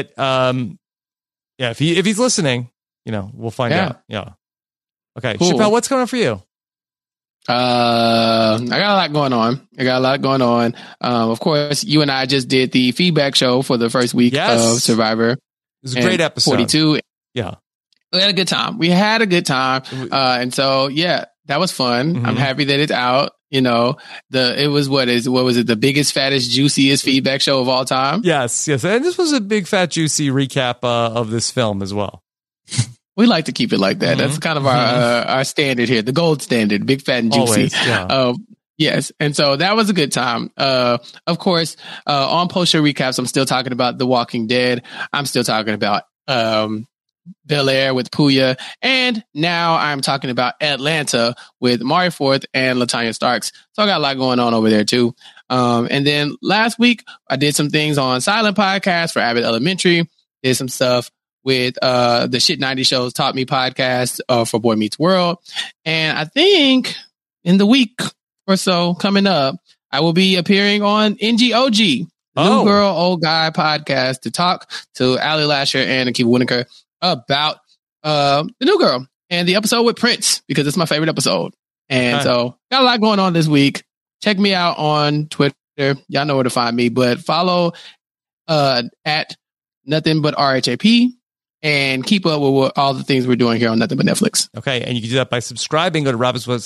G: if he's listening, we'll find out. Yeah. Okay. Cool. Chappelle, what's going on for you?
H: I got a lot going on. Of course, you and I just did the feedback show for the first week of Survivor. It
G: was a great episode.
H: 42.
G: Yeah.
H: We had a good time. And so, yeah, that was fun.
G: Mm-hmm.
H: I'm happy that it's out. You know, what was it? The biggest, fattest, juiciest feedback show of all time.
G: Yes. And this was a big, fat, juicy recap of this film as well.
H: We like to keep it like that. Mm-hmm. That's kind of our standard here, the gold standard, big, fat, and juicy.
G: Always, yeah.
H: Yes. And so that was a good time. Of course, on post-show recaps, I'm still talking about The Walking Dead. I'm still talking about Bel-Air with Puya. And now I'm talking about Atlanta with Mari Forth and LaTanya Starks. So I got a lot going on over there too. And then last week, I did some things on Silent Podcast for Abbott Elementary. Did some stuff with the Shit 90 Shows Taught Me podcast for Boy Meets World. And I think in the week or so coming up, I will be appearing on NGOG, New Girl, Old Guy podcast to talk to Ali Lasher and Akiva Winokur about the New Girl and the episode with Prince, because it's my favorite episode. And so got a lot going on this week. Check me out on Twitter. Y'all know where to find me, but follow at Nothing But RHAP. And keep up with all the things we're doing here on Nothing But Netflix.
G: Okay. And you can do that by subscribing. Go to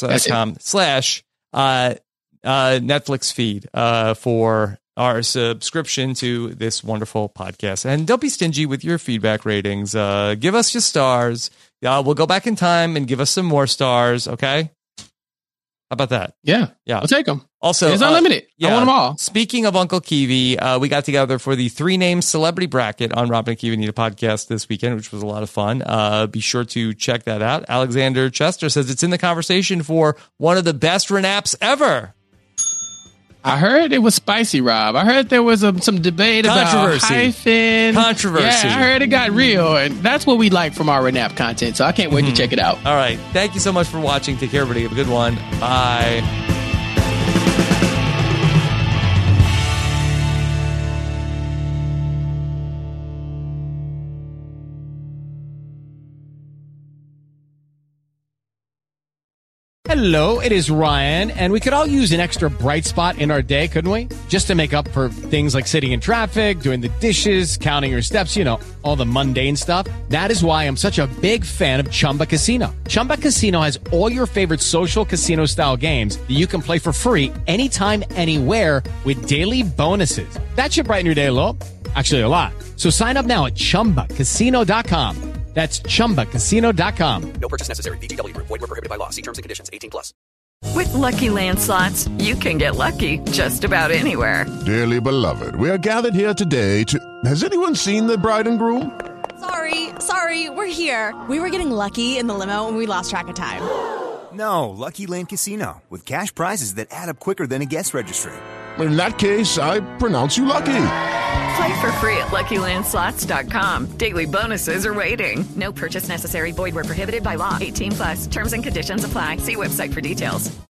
G: robinswebsite.com/Netflix feed for our subscription to this wonderful podcast. And don't be stingy with your feedback ratings. Give us your stars. We'll go back in time and give us some more stars. Okay. How about that?
H: Yeah. I'll take them.
G: Also,
H: it's unlimited. I want them all.
G: Speaking of Uncle Kiwi, we got together for the 3-name celebrity bracket on Robin and Kiwi Need a Podcast this weekend, which was a lot of fun. Be sure to check that out. Alexander Chester says it's in the conversation for one of the best renaps ever.
H: I heard it was spicy, Rob. I heard there was some debate about hyphen.
G: Controversy.
H: Yeah, I heard it got real, and that's what we like from our renap content, so I can't wait to check it out.
G: All right. Thank you so much for watching. Take care, everybody. Have a good one. Bye.
M: Hello, it is Ryan, and we could all use an extra bright spot in our day, couldn't we? Just to make up for things like sitting in traffic, doing the dishes, counting your steps, all the mundane stuff. That is why I'm such a big fan of Chumba Casino. Chumba Casino has all your favorite social casino-style games that you can play for free anytime, anywhere with daily bonuses. That should brighten your day a little. Actually, a lot. So sign up now at ChumbaCasino.com. That's ChumbaCasino.com.
N: No purchase necessary. VGW Group. Void where prohibited by law. See terms and conditions. 18+.
B: With Lucky Land Slots, you can get lucky just about anywhere.
C: Dearly beloved, we are gathered here today to... Has anyone seen the bride and groom?
D: Sorry, we're here. We were getting lucky in the limo and we lost track of time.
E: No, Lucky Land Casino. With cash prizes that add up quicker than a guest registry.
C: In that case, I pronounce you lucky.
B: Play for free at LuckyLandSlots.com. Daily bonuses are waiting. No purchase necessary. Void where prohibited by law. 18+. Terms and conditions apply. See website for details.